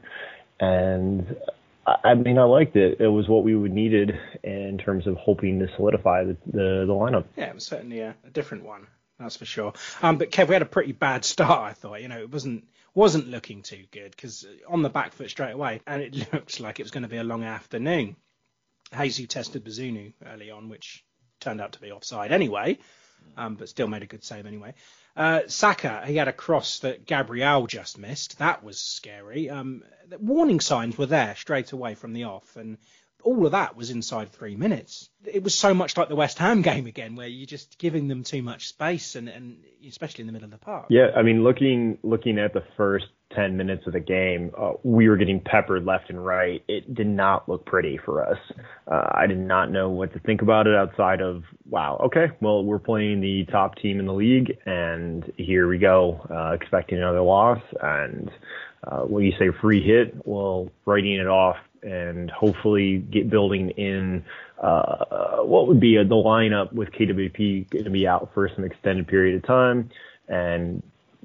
and I, I mean, I liked it. It was what we would needed in terms of hoping to solidify the the, the lineup. Yeah, it was certainly a, a different one. That's for sure. Um, but Kev, we had a pretty bad start, I thought. You know, it wasn't wasn't looking too good because on the back foot straight away, and it looked like it was going to be a long afternoon. Jesus tested Bazunu early on, which turned out to be offside anyway, um, but still made a good save anyway. Uh, Saka, he had a cross that Gabriel just missed. That was scary. Um, the warning signs were there straight away from the off, and all of that was inside three minutes. It was so much like the West Ham game again, where you're just giving them too much space, and, and especially in the middle of the park. Yeah, I mean, looking looking at the first ten minutes of the game, uh, we were getting peppered left and right. It did not look pretty for us. Uh, I did not know what to think about it outside of, wow, okay, well, we're playing the top team in the league, and here we go, uh, expecting another loss. And uh, when you say free hit, well, writing it off and hopefully get building in uh, what would be a, the lineup with K W P going to be out for some extended period of time, and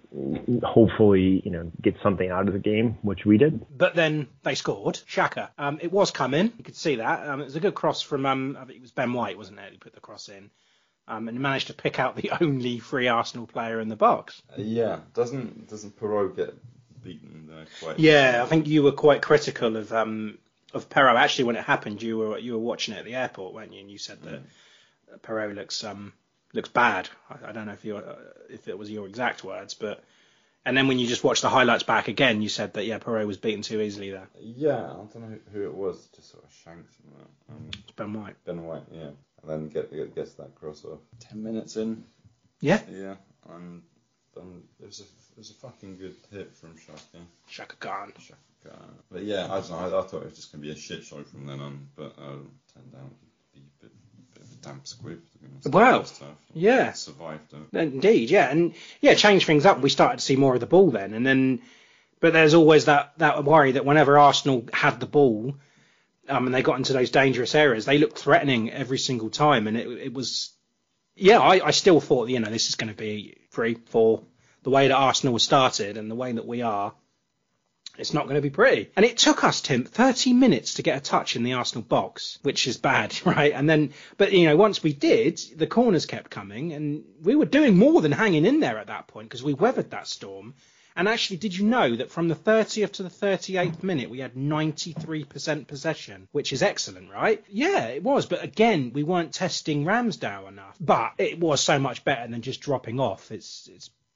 hopefully, you know, get something out of the game, which we did. But then they scored. Xhaka. Um, it was coming. You could see that. Um, it was a good cross from, um, I think it was Ben White, wasn't it? Who put the cross in. Um, and managed to pick out the only free Arsenal player in the box. Uh, yeah. Doesn't doesn't Perot get beaten there quite? Yeah, I think you were quite critical of um, of Perot. Actually, when it happened, you were you were watching it at the airport, weren't you? And you said that mm. Perot looks um looks bad. I, I don't know if you uh, if it was your exact words, but and then when you just watched the highlights back again, you said that yeah, Perot was beaten too easily there. Yeah, I don't know who it was. Just sort of shanked him there. Um, it's Ben White. Ben White, yeah, and then get, get gets that cross off. Ten minutes in. Yeah. Yeah, and then it was a it was a fucking good hit from Xhaka. Xhaka Khan. Xhaka Khan. But yeah, I don't know. I, I thought it was just gonna be a shit show from then on, but um, turned out to be a bit, bit of a damp squib. Well, yeah, survived it. Indeed, yeah, and yeah, changed things up. We started to see more of the ball then, and then, but there's always that that worry that whenever Arsenal had the ball, um, and they got into those dangerous areas, they looked threatening every single time, and it it was, yeah, I, I still thought, you know, this is going to be three, four, the way that Arsenal was started and the way that we are. It's not going to be pretty. And it took us, Tim, thirty minutes to get a touch in the Arsenal box, which is bad, right? And then, but, you know, once we did, the corners kept coming, and we were doing more than hanging in there at that point because we weathered that storm. And actually, did you know that from the thirtieth to the thirty-eighth minute, we had ninety-three percent possession, which is excellent, right? Yeah, it was. But again, we weren't testing Ramsdale enough. But it was so much better than just dropping off. It's, it's,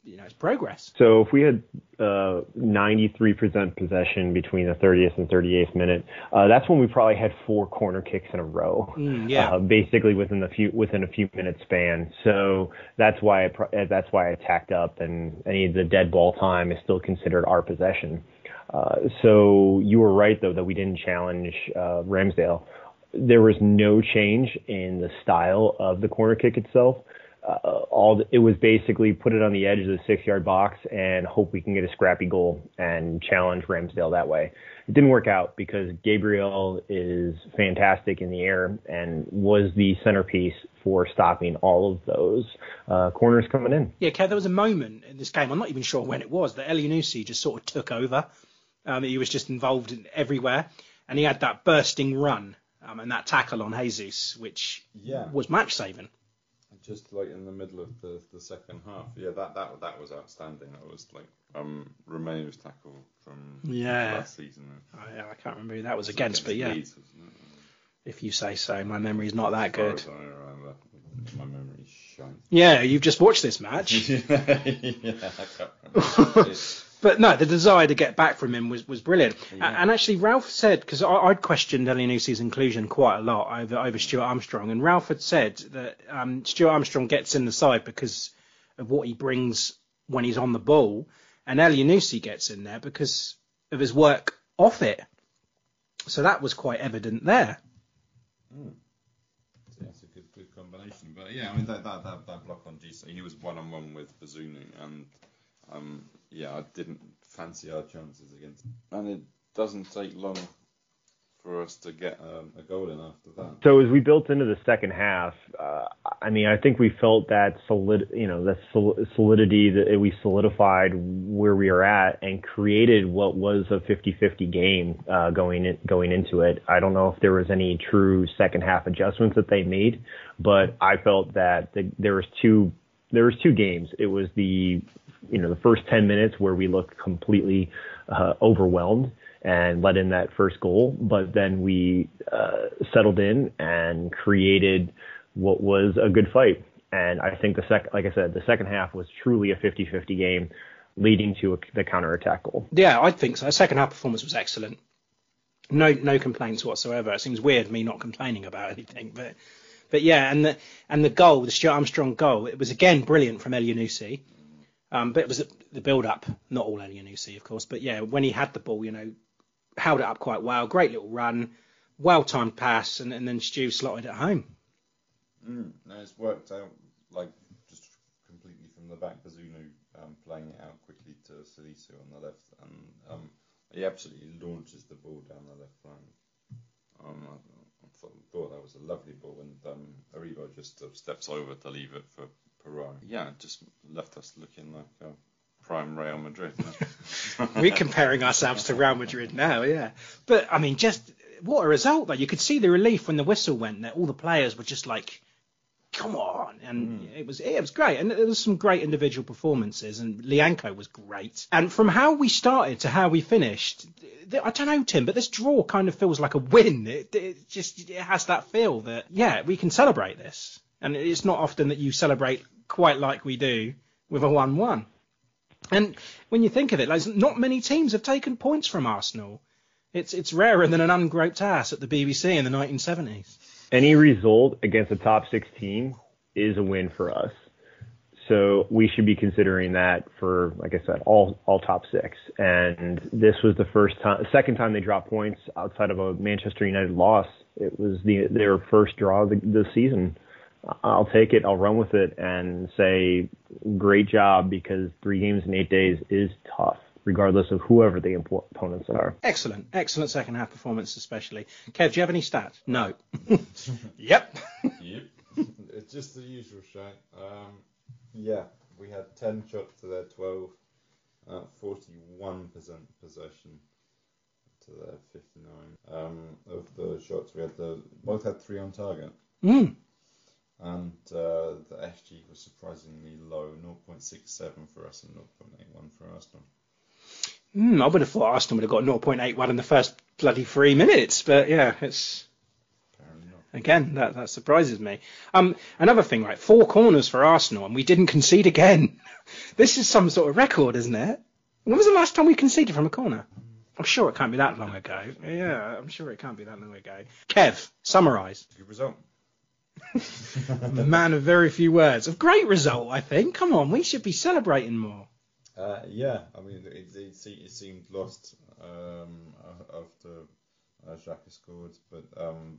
you know, it's progress. So if we had uh, ninety-three percent possession between the thirtieth and thirty-eighth minute, uh, that's when we probably had four corner kicks in a row, mm, yeah. uh, basically within the few within a few minutes span. So that's why I, that's why I tacked up, and any of the dead ball time is still considered our possession. Uh, so you were right though that we didn't challenge uh, Ramsdale. There was no change in the style of the corner kick itself. Uh, all the, it was basically put it on the edge of the six-yard box and hope we can get a scrappy goal and challenge Ramsdale that way. It didn't work out because Gabriel is fantastic in the air and was the centerpiece for stopping all of those uh, corners coming in. Yeah, Kev, there was a moment in this game, I'm not even sure when it was, that Elyounoussi just sort of took over. Um, he was just involved in everywhere, and he had that bursting run um, and that tackle on Jesus, which yeah. was match-saving. Just like in the middle of the, the second half, yeah, that, that that was outstanding. That was like um, Romeo's tackle from yeah. last season. Oh, yeah, I can't remember who that was against, against, but yeah, Leeds, if you say so. My memory's not that good. As far as I remember, my memory's shite. Yeah, you've just watched this match. yeah, I can't remember. But no, the desire to get back from him was, was brilliant. Yeah. And actually, Ralph said, because I'd questioned Elyounoussi's inclusion quite a lot over, over Stuart Armstrong, and Ralph had said that um, Stuart Armstrong gets in the side because of what he brings when he's on the ball, and Elyounoussi gets in there because of his work off it. So that was quite evident there. Mm. Yeah, it's a good, good combination. But yeah, I mean, that, that, that, that block on G C, he was one-on-one with Bazunu, and Um, yeah, I didn't fancy our chances against him. And it doesn't take long for us to get um, a goal in after that. So as we built into the second half, uh, I mean, I think we felt that solid, you know, that solidity that we solidified where we are at and created what was a fifty-fifty game uh, going in, going into it. I don't know if there was any true second half adjustments that they made, but I felt that the, there was two there was two games. It was the you know, the first ten minutes where we looked completely uh, overwhelmed and let in that first goal. But then we uh, settled in and created what was a good fight. And I think the second, like I said, the second half was truly a fifty-fifty game leading to a, the counterattack goal. Yeah, I think so. The second half performance was excellent. No, no complaints whatsoever. It seems weird me not complaining about anything, but, but yeah, and the, and the goal, the Stuart Armstrong goal, it was again brilliant from Elyounoussi. Um, but it was the build-up, not all Elyounoussi, of course. But yeah, when he had the ball, you know, held it up quite well. Great little run, well-timed pass, and, and then Stu slotted it home. Mm, no, it's worked out like just completely from the back. Bazunu um, playing it out quickly to Salisu on the left, and um, he absolutely launches the ball down the left flank. Um, I, I thought, thought that was a lovely ball, and um, Aribo just uh, steps over to leave it for Perron. Yeah, it just left us looking like a prime Real Madrid. We're comparing ourselves to Real Madrid now, yeah. But, I mean, just what a result, though. You could see the relief when the whistle went there. All the players were just like, come on. And mm. it was it was great. And there was some great individual performances. And Lianco was great. And from how we started to how we finished, I don't know, Tim, but this draw kind of feels like a win. It, it just it has that feel that, yeah, we can celebrate this. And it's not often that you celebrate quite like we do with a one one. And when you think of it, like, not many teams have taken points from Arsenal. It's it's rarer than an ungroped ass at the B B C in the nineteen seventies. Any result against a top six team is a win for us. So we should be considering that for, like I said, all all top six. And this was the first time, second time they dropped points outside of a Manchester United loss. It was the their first draw of the, the season. I'll take it, I'll run with it, and say great job, because three games in eight days is tough, regardless of whoever the opponents are. Excellent, excellent second half performance, especially. Kev, do you have any stats? No. Yep. Yep. It's just the usual shot. Um, yeah, we had ten shots to their twelve, uh, forty-one percent possession to their fifty-nine. Um, of the shots, we had the both had three on target. Mm. And uh, the F G was surprisingly low, zero point six seven for us and zero point eight one for Arsenal. Mm, I would have thought Arsenal would have got zero point eight one in the first bloody three minutes, but yeah, it's... Apparently not. Again, that, that surprises me. Um, another thing, right? Four corners for Arsenal, and we didn't concede again. This is some sort of record, isn't it? When was the last time we conceded from a corner? I'm sure it can't be that long ago. Yeah, I'm sure it can't be that long ago. Kev, summarise. Good result. The man of very few words. A great result, I think. Come on, we should be celebrating more. Uh, yeah, I mean, it, it, it seemed lost um, after uh, Xhaka scored, but um,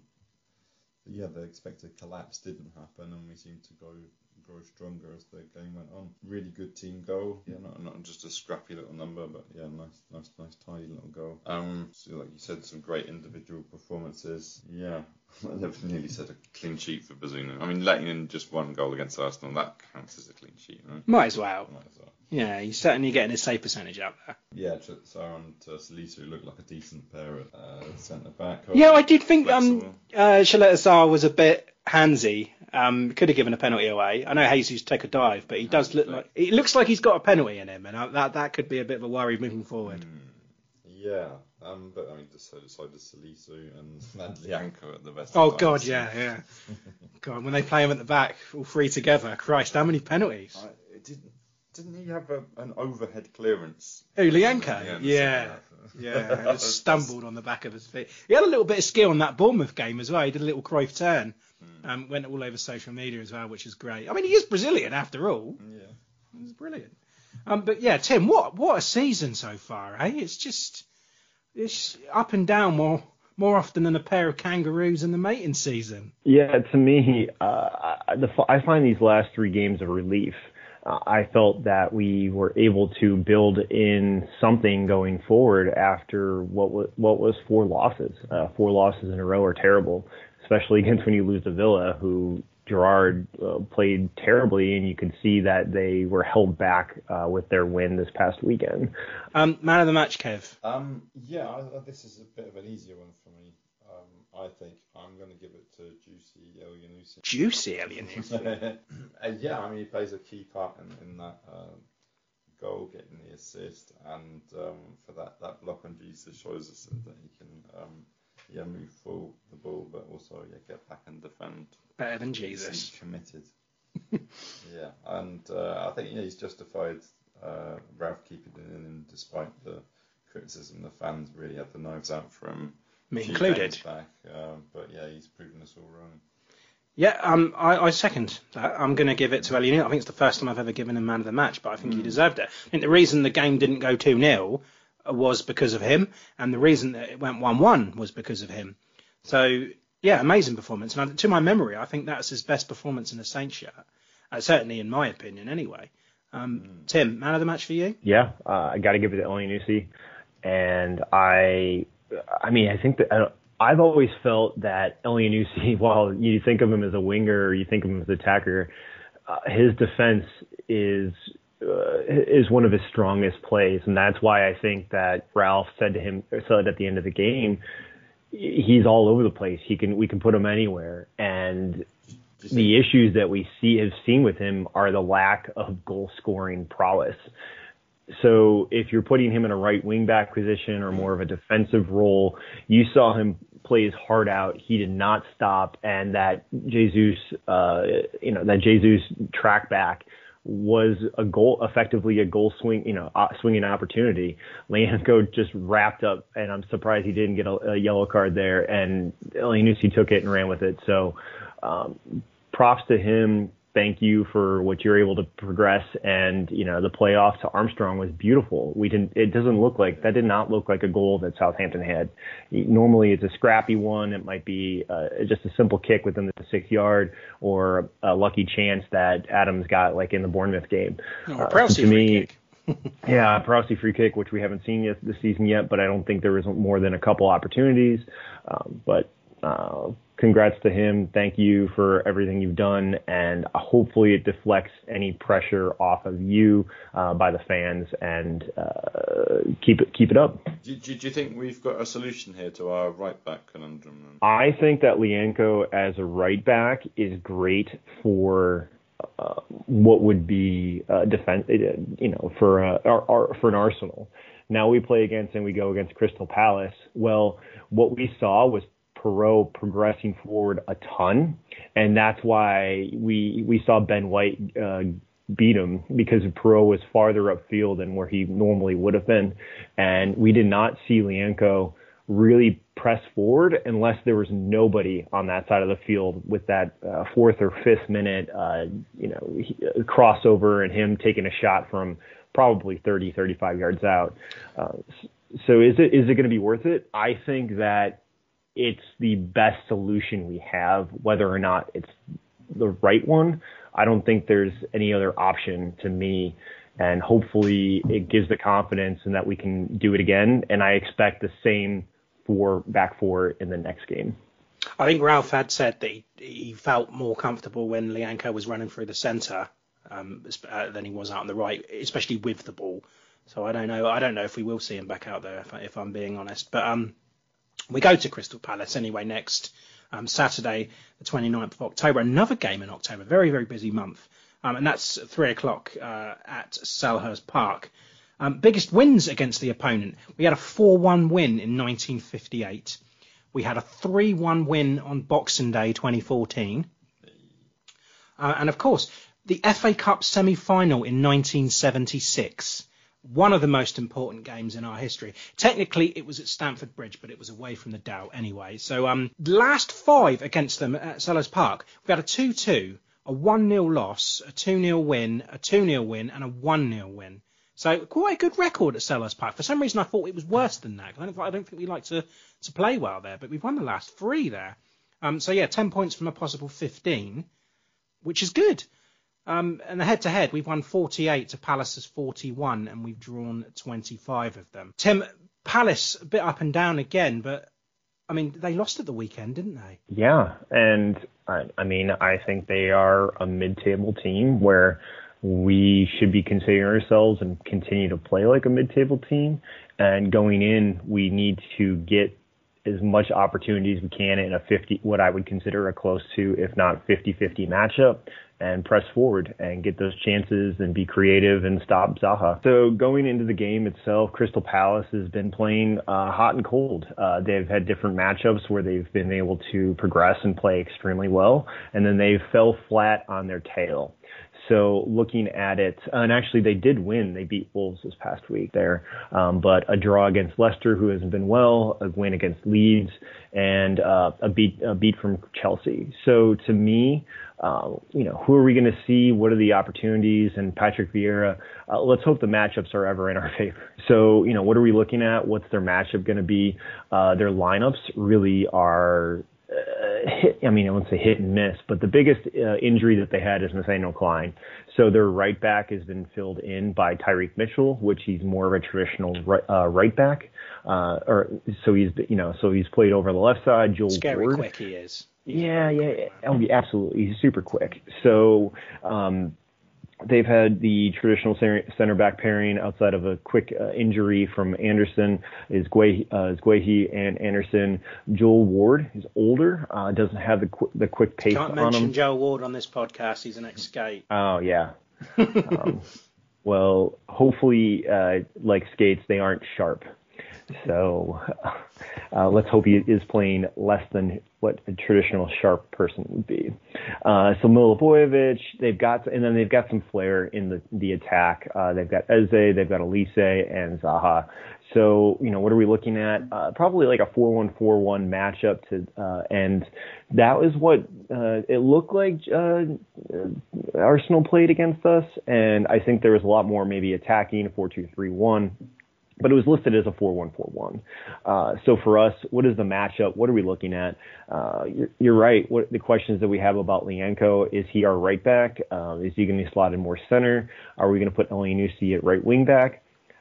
yeah, the expected collapse didn't happen, and we seemed to go grow stronger as the game went on. Really good team goal. Yeah, not not just a scrappy little number, but yeah, nice, nice, nice, tiny little goal. Um, so like you said, some great individual performances. Yeah, I never nearly said a clean sheet for Bazunu. I mean, letting in just one goal against Arsenal, that counts as a clean sheet, right? Might as well. Might as well. Yeah, he's certainly getting his save percentage up there. Yeah, so on to Salisu looked like a decent pair at uh, centre back. Yeah, I did think um, uh, Shaletta Sarr was a bit handsy. Um, could have given a penalty away. I know Jesus take a dive, but he does look like it looks like he's got a penalty in him, and uh, that that could be a bit of a worry moving forward. Mm, yeah, um, but I mean, just so so does Salisu and Lianco at the best. Oh of God, times. yeah, yeah. God, when they play him at the back, all three together, Christ, how many penalties? I, it didn't. Didn't he have a, an overhead clearance? Oh, Lianco? Yeah. Yeah, just stumbled on the back of his feet. He had a little bit of skill in that Bournemouth game as well. He did a little Cruyff turn. Mm. Um, went all over social media as well, which is great. I mean, he is Brazilian after all. Yeah. He's brilliant. Um, but yeah, Tim, what what a season so far, eh? It's just it's up and down more more often than a pair of kangaroos in the mating season. Yeah, to me, uh, the, I find these last three games a relief. Uh, I felt that we were able to build in something going forward after what was, what was four losses. Uh, four losses in a row are terrible, especially against when you lose to Villa, who Gerrard uh, played terribly, and you could see that they were held back uh, with their win this past weekend. Um, man of the match, Kev. Um, yeah, I, this is a bit of an easier one for me. Um, I think I'm going to give it to Juicy Elyounoussi. Juicy Elyounoussi. uh, yeah, I mean, he plays a key part in, in that uh, goal, getting the assist, and um, for that, that block on Jesus shows us that he can um, yeah move full the ball, but also yeah get back and defend. Better than Jesus. He's committed. Yeah, and uh, I think yeah, he's justified uh, Ralph keeping it in, despite the criticism. The fans really had the knives out for him. Me included. Back, um, but yeah, he's proven us all wrong. Yeah, um, I, I second that. I'm going to give it to Elyounoussi. I think it's the first time I've ever given him man of the match, but I think mm. he deserved it. I think the reason the game didn't go two nil was because of him, and the reason that it went one one was because of him. So, yeah, amazing performance. And to my memory, I think that's his best performance in a Saints shirt, uh, certainly in my opinion anyway. Um, mm. Tim, man of the match for you? Yeah, uh, I got to give it to Elyounoussi. And I... I mean, I think that uh, I've always felt that Elyounoussi, while you think of him as a winger or you think of him as an attacker, uh, his defense is uh, is one of his strongest plays, and that's why I think that Ralph said to him, said at the end of the game, he's all over the place. He can we can put him anywhere, and the issues that we see have seen with him are the lack of goal scoring prowess. So if you're putting him in a right wing back position or more of a defensive role, you saw him play his heart out. He did not stop, and that Jesus, uh, you know, that Jesus track back was a goal, effectively a goal swing, you know, uh, swinging opportunity. Lianco just wrapped up, and I'm surprised he didn't get a, a yellow card there. And Elyounoussi took it and ran with it. So um, props to him. Thank you for what you're able to progress, and you know the playoff to Armstrong was beautiful. We didn't. It doesn't look like that. Did not look like a goal that Southampton had. Normally, it's a scrappy one. It might be uh, just a simple kick within the six yard, or a lucky chance that Adams got, like in the Bournemouth game. No, uh, Prowsey to me, free kick. Yeah, Prowsey free kick, which we haven't seen yet this season yet, but I don't think there was more than a couple opportunities. Um, but. Uh, Congrats to him. Thank you for everything you've done, and hopefully it deflects any pressure off of you uh, by the fans, and uh, keep it keep it up. Do, do, do you think we've got a solution here to our right back conundrum? I think that Lianco as a right back is great for uh, what would be uh, defense, you know, for uh, our, our, for an Arsenal. Now we play against and we go against Crystal Palace. Well, what we saw was Perreault progressing forward a ton, and that's why we we saw Ben White uh, beat him, because Perreault was farther upfield than where he normally would have been, and we did not see Lianco really press forward unless there was nobody on that side of the field with that uh, fourth or fifth minute, uh, you know, he, uh, crossover and him taking a shot from probably thirty, thirty-five yards out. Uh, so is it is it going to be worth it? I think that it's the best solution we have. Whether or not it's the right one, I don't think there's any other option to me. And hopefully it gives the confidence and that we can do it again. And I expect the same for back four in the next game. I think Ralph had said that he, he felt more comfortable when Lianco was running through the centre um, uh, than he was out on the right, especially with the ball. So I don't know. I don't know if we will see him back out there, if, I, if I'm being honest. But um, we go to Crystal Palace anyway next um, Saturday, the twenty-ninth of October. Another game in October. Very, very busy month. Um, and that's three o'clock uh, at Selhurst Park. Um, biggest wins against the opponent. We had a four one win in nineteen fifty-eight. We had a three one win on Boxing Day twenty fourteen. Uh, and of course, the F A Cup semi-final in nineteen seventy-six. One of the most important games in our history. Technically, it was at Stamford Bridge, but it was away from the Dow anyway. So um, the last five against them at Selhurst Park, we had a two two. A one nil loss, a two nil win, a two nil win, and a one nil win. So quite a good record at Selhurst Park. For some reason, I thought it was worse than that. I don't, I don't think we like to, to play well there, but we've won the last three there. Um, so, yeah, ten points from a possible fifteen, which is good. Um, and the head-to-head, we've won forty-eight to Palace's forty-one, and we've drawn twenty-five of them. Tim, Palace, a bit up and down again, but, I mean, they lost at the weekend, didn't they? Yeah, and I, I mean, I think they are a mid-table team where we should be considering ourselves and continue to play like a mid-table team. And going in, we need to get as much opportunity as we can in a fifty, what I would consider a close to, if not fifty-fifty matchup, and press forward and get those chances and be creative and stop Zaha. So going into the game itself, Crystal Palace has been playing uh, hot and cold. Uh, they've had different matchups where they've been able to progress and play extremely well, and then they fell flat on their tail. So looking at it, and actually they did win. They beat Wolves this past week there, um, but a draw against Leicester, who hasn't been well, a win against Leeds, and uh, a beat a beat from Chelsea. So to me, uh, you know, who are we going to see? What are the opportunities? And Patrick Vieira, uh, let's hope the matchups are ever in our favor. So, you know, what are we looking at? What's their matchup going to be? Uh, their lineups really are Uh, hit, I mean, I wouldn't say hit and miss, but the biggest uh, injury that they had is Nathaniel Klein. So their right back has been filled in by Tyreek Mitchell, which he's more of a traditional right, uh, right back. Uh, or so he's, you know, so he's played over the left side. Joel Scary Ward. quick he is. Yeah, yeah, yeah. Oh, yeah, absolutely. He's super quick. So, um, they've had the traditional center back pairing outside of a quick uh, injury from Anderson is Guehi, uh, is Guehi and Anderson. Joel Ward is older, uh, doesn't have the qu- the quick pace Can't on him. Can't mention Joel Ward on this podcast. He's an ex-skate. Oh, yeah. um, well, hopefully, uh, like skates, they aren't sharp. So uh, let's hope he is playing less than what a traditional sharp person would be. Uh, so Milivojevic, they've got, and then they've got some flair in the, the attack. Uh, they've got Eze, they've got Elise and Zaha. So, you know, what are we looking at? Uh, probably like a four one four one matchup to, uh, and that was what uh, it looked like uh, Arsenal played against us. And I think there was a lot more maybe attacking, four two three one. But it was listed as a four one four one. Uh, so for us, what is the matchup? What are we looking at? Uh, you're, you're right. What the questions that we have about Lianco, is he our right back? Uh, is he going to be slotted more center? Are we going to put Elyounoussi at right wing back?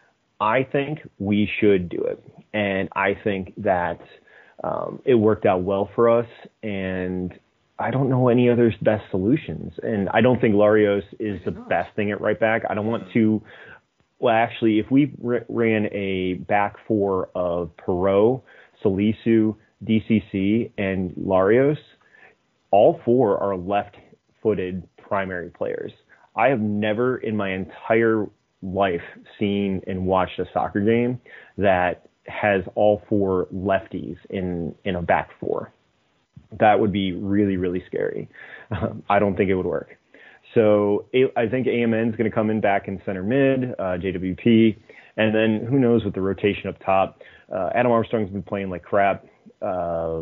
I think we should do it. And I think that um, it worked out well for us. And I don't know any other best solutions. And I don't think Larios is the best thing at right back. I don't want to... Well, actually, if we r- ran a back four of Perreault, Salisu, D C C, and Larios, all four are left-footed primary players. I have never in my entire life seen and watched a soccer game that has all four lefties in, in a back four. That would be really, really scary. Um, I don't think it would work. So I think A M N is going to come in back in center mid, uh, J W P, and then who knows with the rotation up top. Uh, Adam Armstrong's been playing like crap. Uh,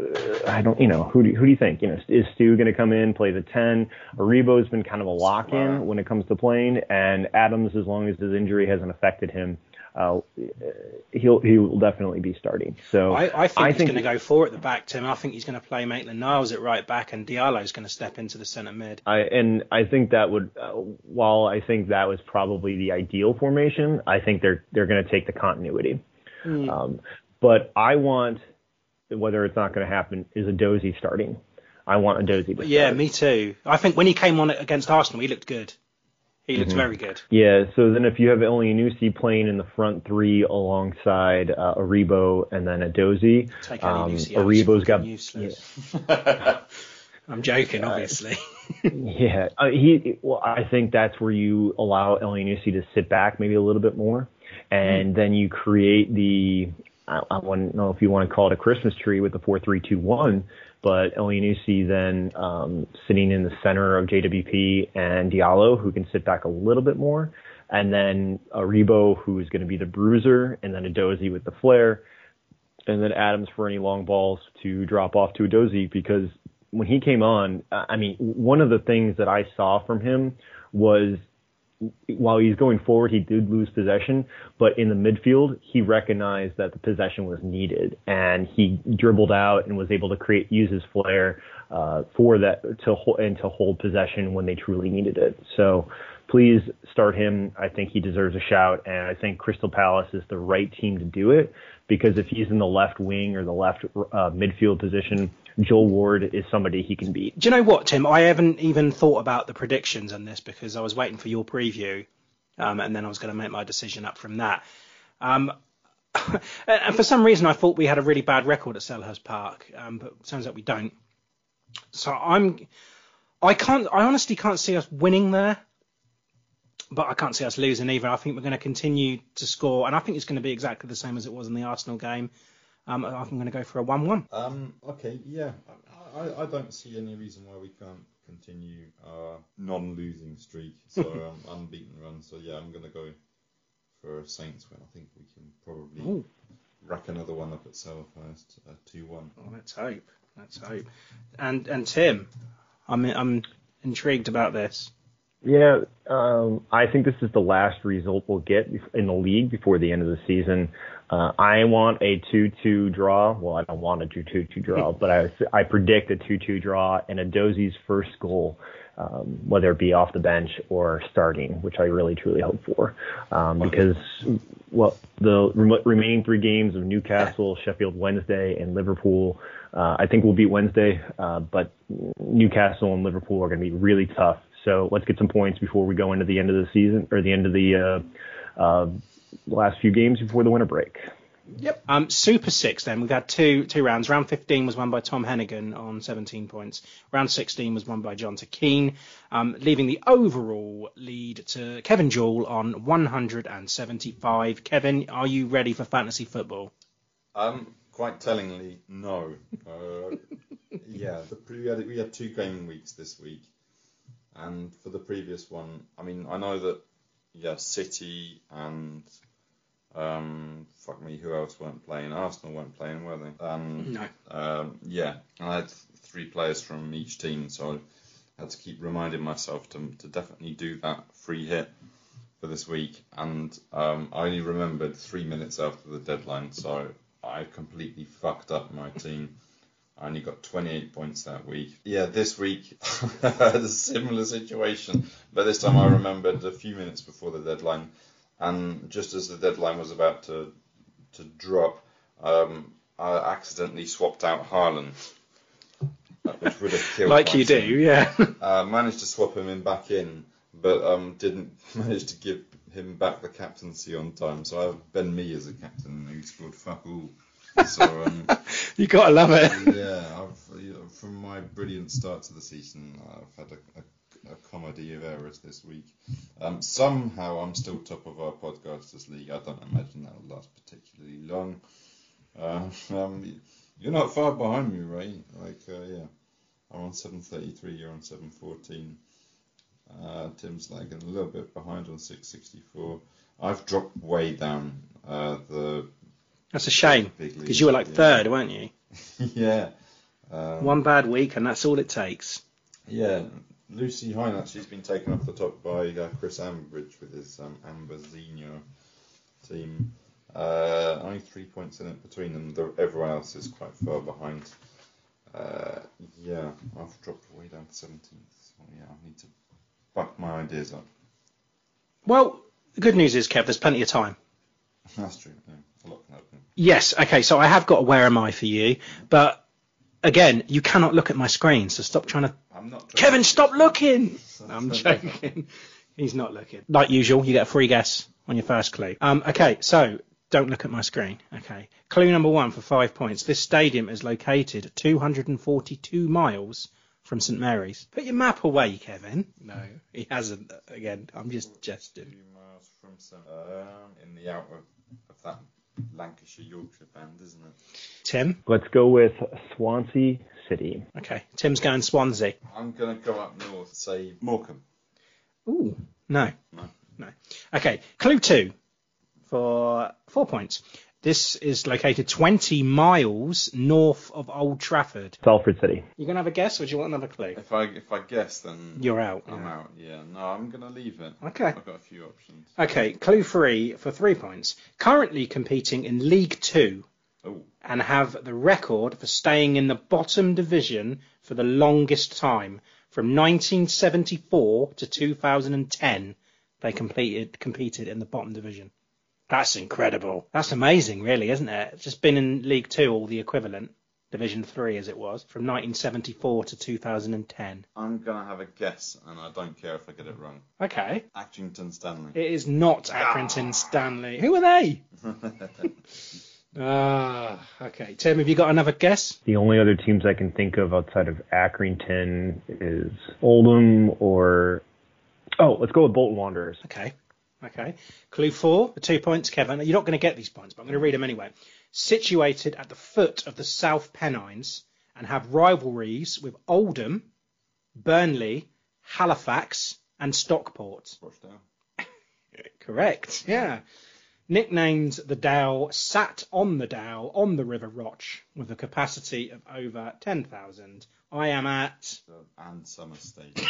I don't, you know, who do, who do you think? You know, is Stu going to come in, play the ten? Aribo's been kind of a lock-in when it comes to playing, and Adams, as long as his injury hasn't affected him, uh, he'll he will definitely be starting. So I, I think I he's think going to go for at the back, Tim. I think he's going to play Maitland-Niles at right back, and Diallo's going to step into the centre mid. I and I think that would, uh, while I think that was probably the ideal formation, I think they're they're going to take the continuity. Mm. Um, but I want, whether it's not going to happen, is a Dozy starting. I want a Dozy to Yeah, start. me too. I think when he came on against Arsenal, he looked good. He looked Mhm. very good. Yeah, so then if you have Elyounoussi playing in the front three alongside uh, Aribo and then a Dozy, Take um, Elyounoussi out, Aribo's got... useless. I'm joking, obviously. Yeah, uh, he. Well, I think that's where you allow Elyounoussi to sit back maybe a little bit more, and mm. then you create the. I, I don't know if you want to call it a Christmas tree with the four three two one, but Elyounoussi then um, sitting in the center of J W P and Diallo, who can sit back a little bit more, and then Aribo, who is going to be the bruiser, and then a Dozy with the flare, and then Adams for any long balls to drop off to a Dozy, because when he came on, I mean, one of the things that I saw from him was while he's going forward, he did lose possession, but in the midfield, he recognized that the possession was needed, and he dribbled out and was able to create, use his flair uh, for that to and to hold possession when they truly needed it. So please start him. I think he deserves a shout, and I think Crystal Palace is the right team to do it, because if he's in the left wing or the left uh, midfield position, Joel Ward is somebody he can beat. Do you know what, Tim? I haven't even thought about the predictions on this because I was waiting for your preview, um, and then I was going to make my decision up from that. Um, and for some reason, I thought we had a really bad record at Selhurst Park, um, but it turns out we don't. So I'm, I can't, I honestly can't see us winning there, but I can't see us losing either. I think we're going to continue to score, and I think it's going to be exactly the same as it was in the Arsenal game. Um, I'm going to go for a one one. Um, okay, yeah. I, I don't see any reason why we can't continue our non-losing streak. So um, unbeaten run. So yeah, I'm going to go for a Saints win. I think we can probably Ooh. rack another one up at Selhurst, uh, two one. Oh, let's hope. Let's hope. And and Tim, I'm I'm intrigued about this. Yeah, um, I think this is the last result we'll get in the league before the end of the season. Uh, I want a two two draw. Well, I don't want a two two draw, but I, I predict a two two draw and a Dozy's first goal, um, whether it be off the bench or starting, which I really, truly hope for. Um, because, well, the rem- remaining three games of Newcastle, Sheffield Wednesday, and Liverpool, uh, I think we'll beat Wednesday, uh, but Newcastle and Liverpool are going to be really tough. So let's get some points before we go into the end of the season, or the end of the uh, uh, last few games before the winter break. Yep. Um, Super Six then. We've had two two rounds. Round fifteen was won by Tom Hennigan on seventeen points. Round sixteen was won by John Takeen, um, leaving the overall lead to Kevin Jewell on one hundred seventy-five. Kevin, are you ready for fantasy football? Um, quite tellingly, no. Uh, yeah, the pre- we, had, we had two gaming weeks this week. And for the previous one, I mean, I know that, yeah, City and, um, fuck me, who else weren't playing? Arsenal weren't playing, were they? Um, no. Um, yeah, I had three players from each team, so I had to keep reminding myself to to definitely do that free hit for this week. And um, I only remembered three minutes after the deadline, so I completely fucked up my team. I only got twenty-eight points that week. Yeah, this week I had a similar situation, but this time I remembered a few minutes before the deadline, and just as the deadline was about to to drop, um, I accidentally swapped out Haaland, which would have killed. Like my you do, team. yeah. uh, managed to swap him in back in, but um, didn't manage to give him back the captaincy on time. So I have Ben Mee as a captain, who scored fuck all. So um, you gotta love it. Yeah, I've, you know, from my brilliant start to the season, I've had a, a, a comma idea of errors this week. Um, somehow I'm still top of our podcasters league. I don't imagine that'll last particularly long. Uh, um, you're not far behind me, Ray. Like, uh, yeah, I'm on seven thirty-three. You're on seven fourteen. Uh, Tim's lagging a little bit behind on six sixty-four. I've dropped way down. Uh, the That's a shame, because you were like yeah. third, weren't you? yeah. Um, One bad week, and that's all it takes. Yeah. Lucy Hynett, she's been taken off the top by uh, Chris Ambridge with his um, Amberzinho team. Uh, only three points in it between them. The, everyone else is quite far behind. Uh, yeah, I've dropped way down to seventeenth. So yeah, I need to buck my ideas up. Well, the good news is, Kev, there's plenty of time. That's true. Yeah, a lot can happen. Yes. Okay. So I have got a where am I for you, but again, you cannot look at my screen. So stop trying to. I'm not. Kevin, stop looking. I'm joking. He's not looking. Like usual, you get a free guess on your first clue. Um. Okay. So don't look at my screen. Okay. Clue number one for five points. This stadium is located two hundred forty-two miles from St Mary's. Put your map away, Kevin. No, he hasn't. Again, I'm just jesting. Two miles from St um, in the outer of that Lancashire Yorkshire band, isn't it? Tim? Let's go with Swansea City. Okay, Tim's going Swansea. I'm going to go up north, say Morecambe. Ooh, no. No. No. Okay, clue two for four points. This is located twenty miles north of Old Trafford. Salford City. You going to have a guess, or do you want another clue? If I if I guess, then you're out. I'm yeah. out. Yeah. No, I'm going to leave it. Okay. I've got a few options. Okay. Clue three for three points. Currently competing in League Two, Ooh. and have the record for staying in the bottom division for the longest time. From nineteen seventy-four to two thousand ten, they completed competed in the bottom division. That's incredible. That's amazing, really, isn't it? It's just been in League Two, or the equivalent, Division Three as it was, from nineteen seventy-four to two thousand ten. I'm going to have a guess, and I don't care if I get it wrong. Okay. Accrington Stanley. It is not Accrington ah. Stanley. Who are they? Ah, okay. Tim, have you got another guess? The only other teams I can think of outside of Accrington is Oldham or... Oh, let's go with Bolton Wanderers. Okay. Okay. Clue four for two points, Kevin. You're not going to get these points, but I'm going to read them anyway. Situated at the foot of the South Pennines and have rivalries with Oldham, Burnley, Halifax, and Stockport. Rochdale. Correct. Yeah. Nicknamed the Dale, sat on the Dale on the River Roch with a capacity of over ten thousand. I am at... The Ann Summers Stadium.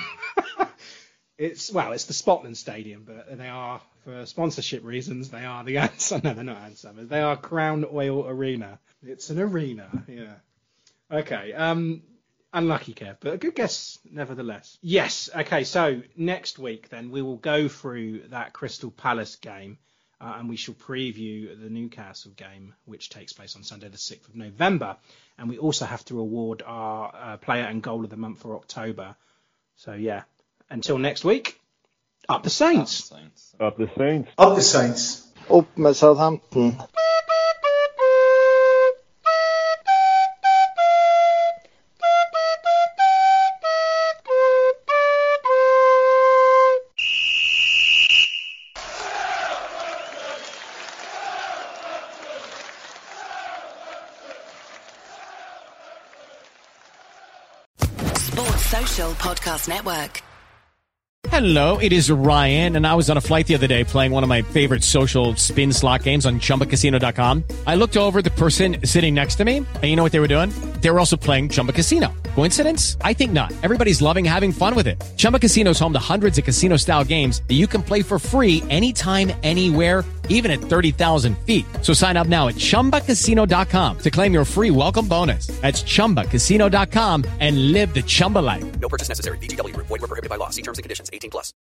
It's well, it's the Spotland Stadium, but they are, for sponsorship reasons, they are the Ann Summers. No, they're not Ann Summers. They are Crown Oil Arena. It's an arena, yeah. Okay, um, unlucky, Kev, but a good guess nevertheless. Yes, okay, so next week then we will go through that Crystal Palace game, uh, and we shall preview the Newcastle game, which takes place on Sunday the sixth of November. And we also have to award our uh, player and goal of the month for October. So, yeah. Until next week, up the Saints. Up the Saints. Up the Saints. Up the Saints. Up med Southampton. Sports Social Podcast Network. Hello, it is Ryan, and I was on a flight the other day playing one of my favorite social spin slot games on Chumba Casino dot com. I looked over at the person sitting next to me, and you know what they were doing? They were also playing Chumba Casino. Coincidence? I think not. Everybody's loving having fun with it. Chumba Casino is home to hundreds of casino-style games that you can play for free anytime, anywhere, even at thirty thousand feet. So sign up now at Chumba Casino dot com to claim your free welcome bonus. That's Chumba Casino dot com and live the Chumba life. No purchase necessary. V G W. Void where prohibited by law. See terms and conditions. eighteen plus.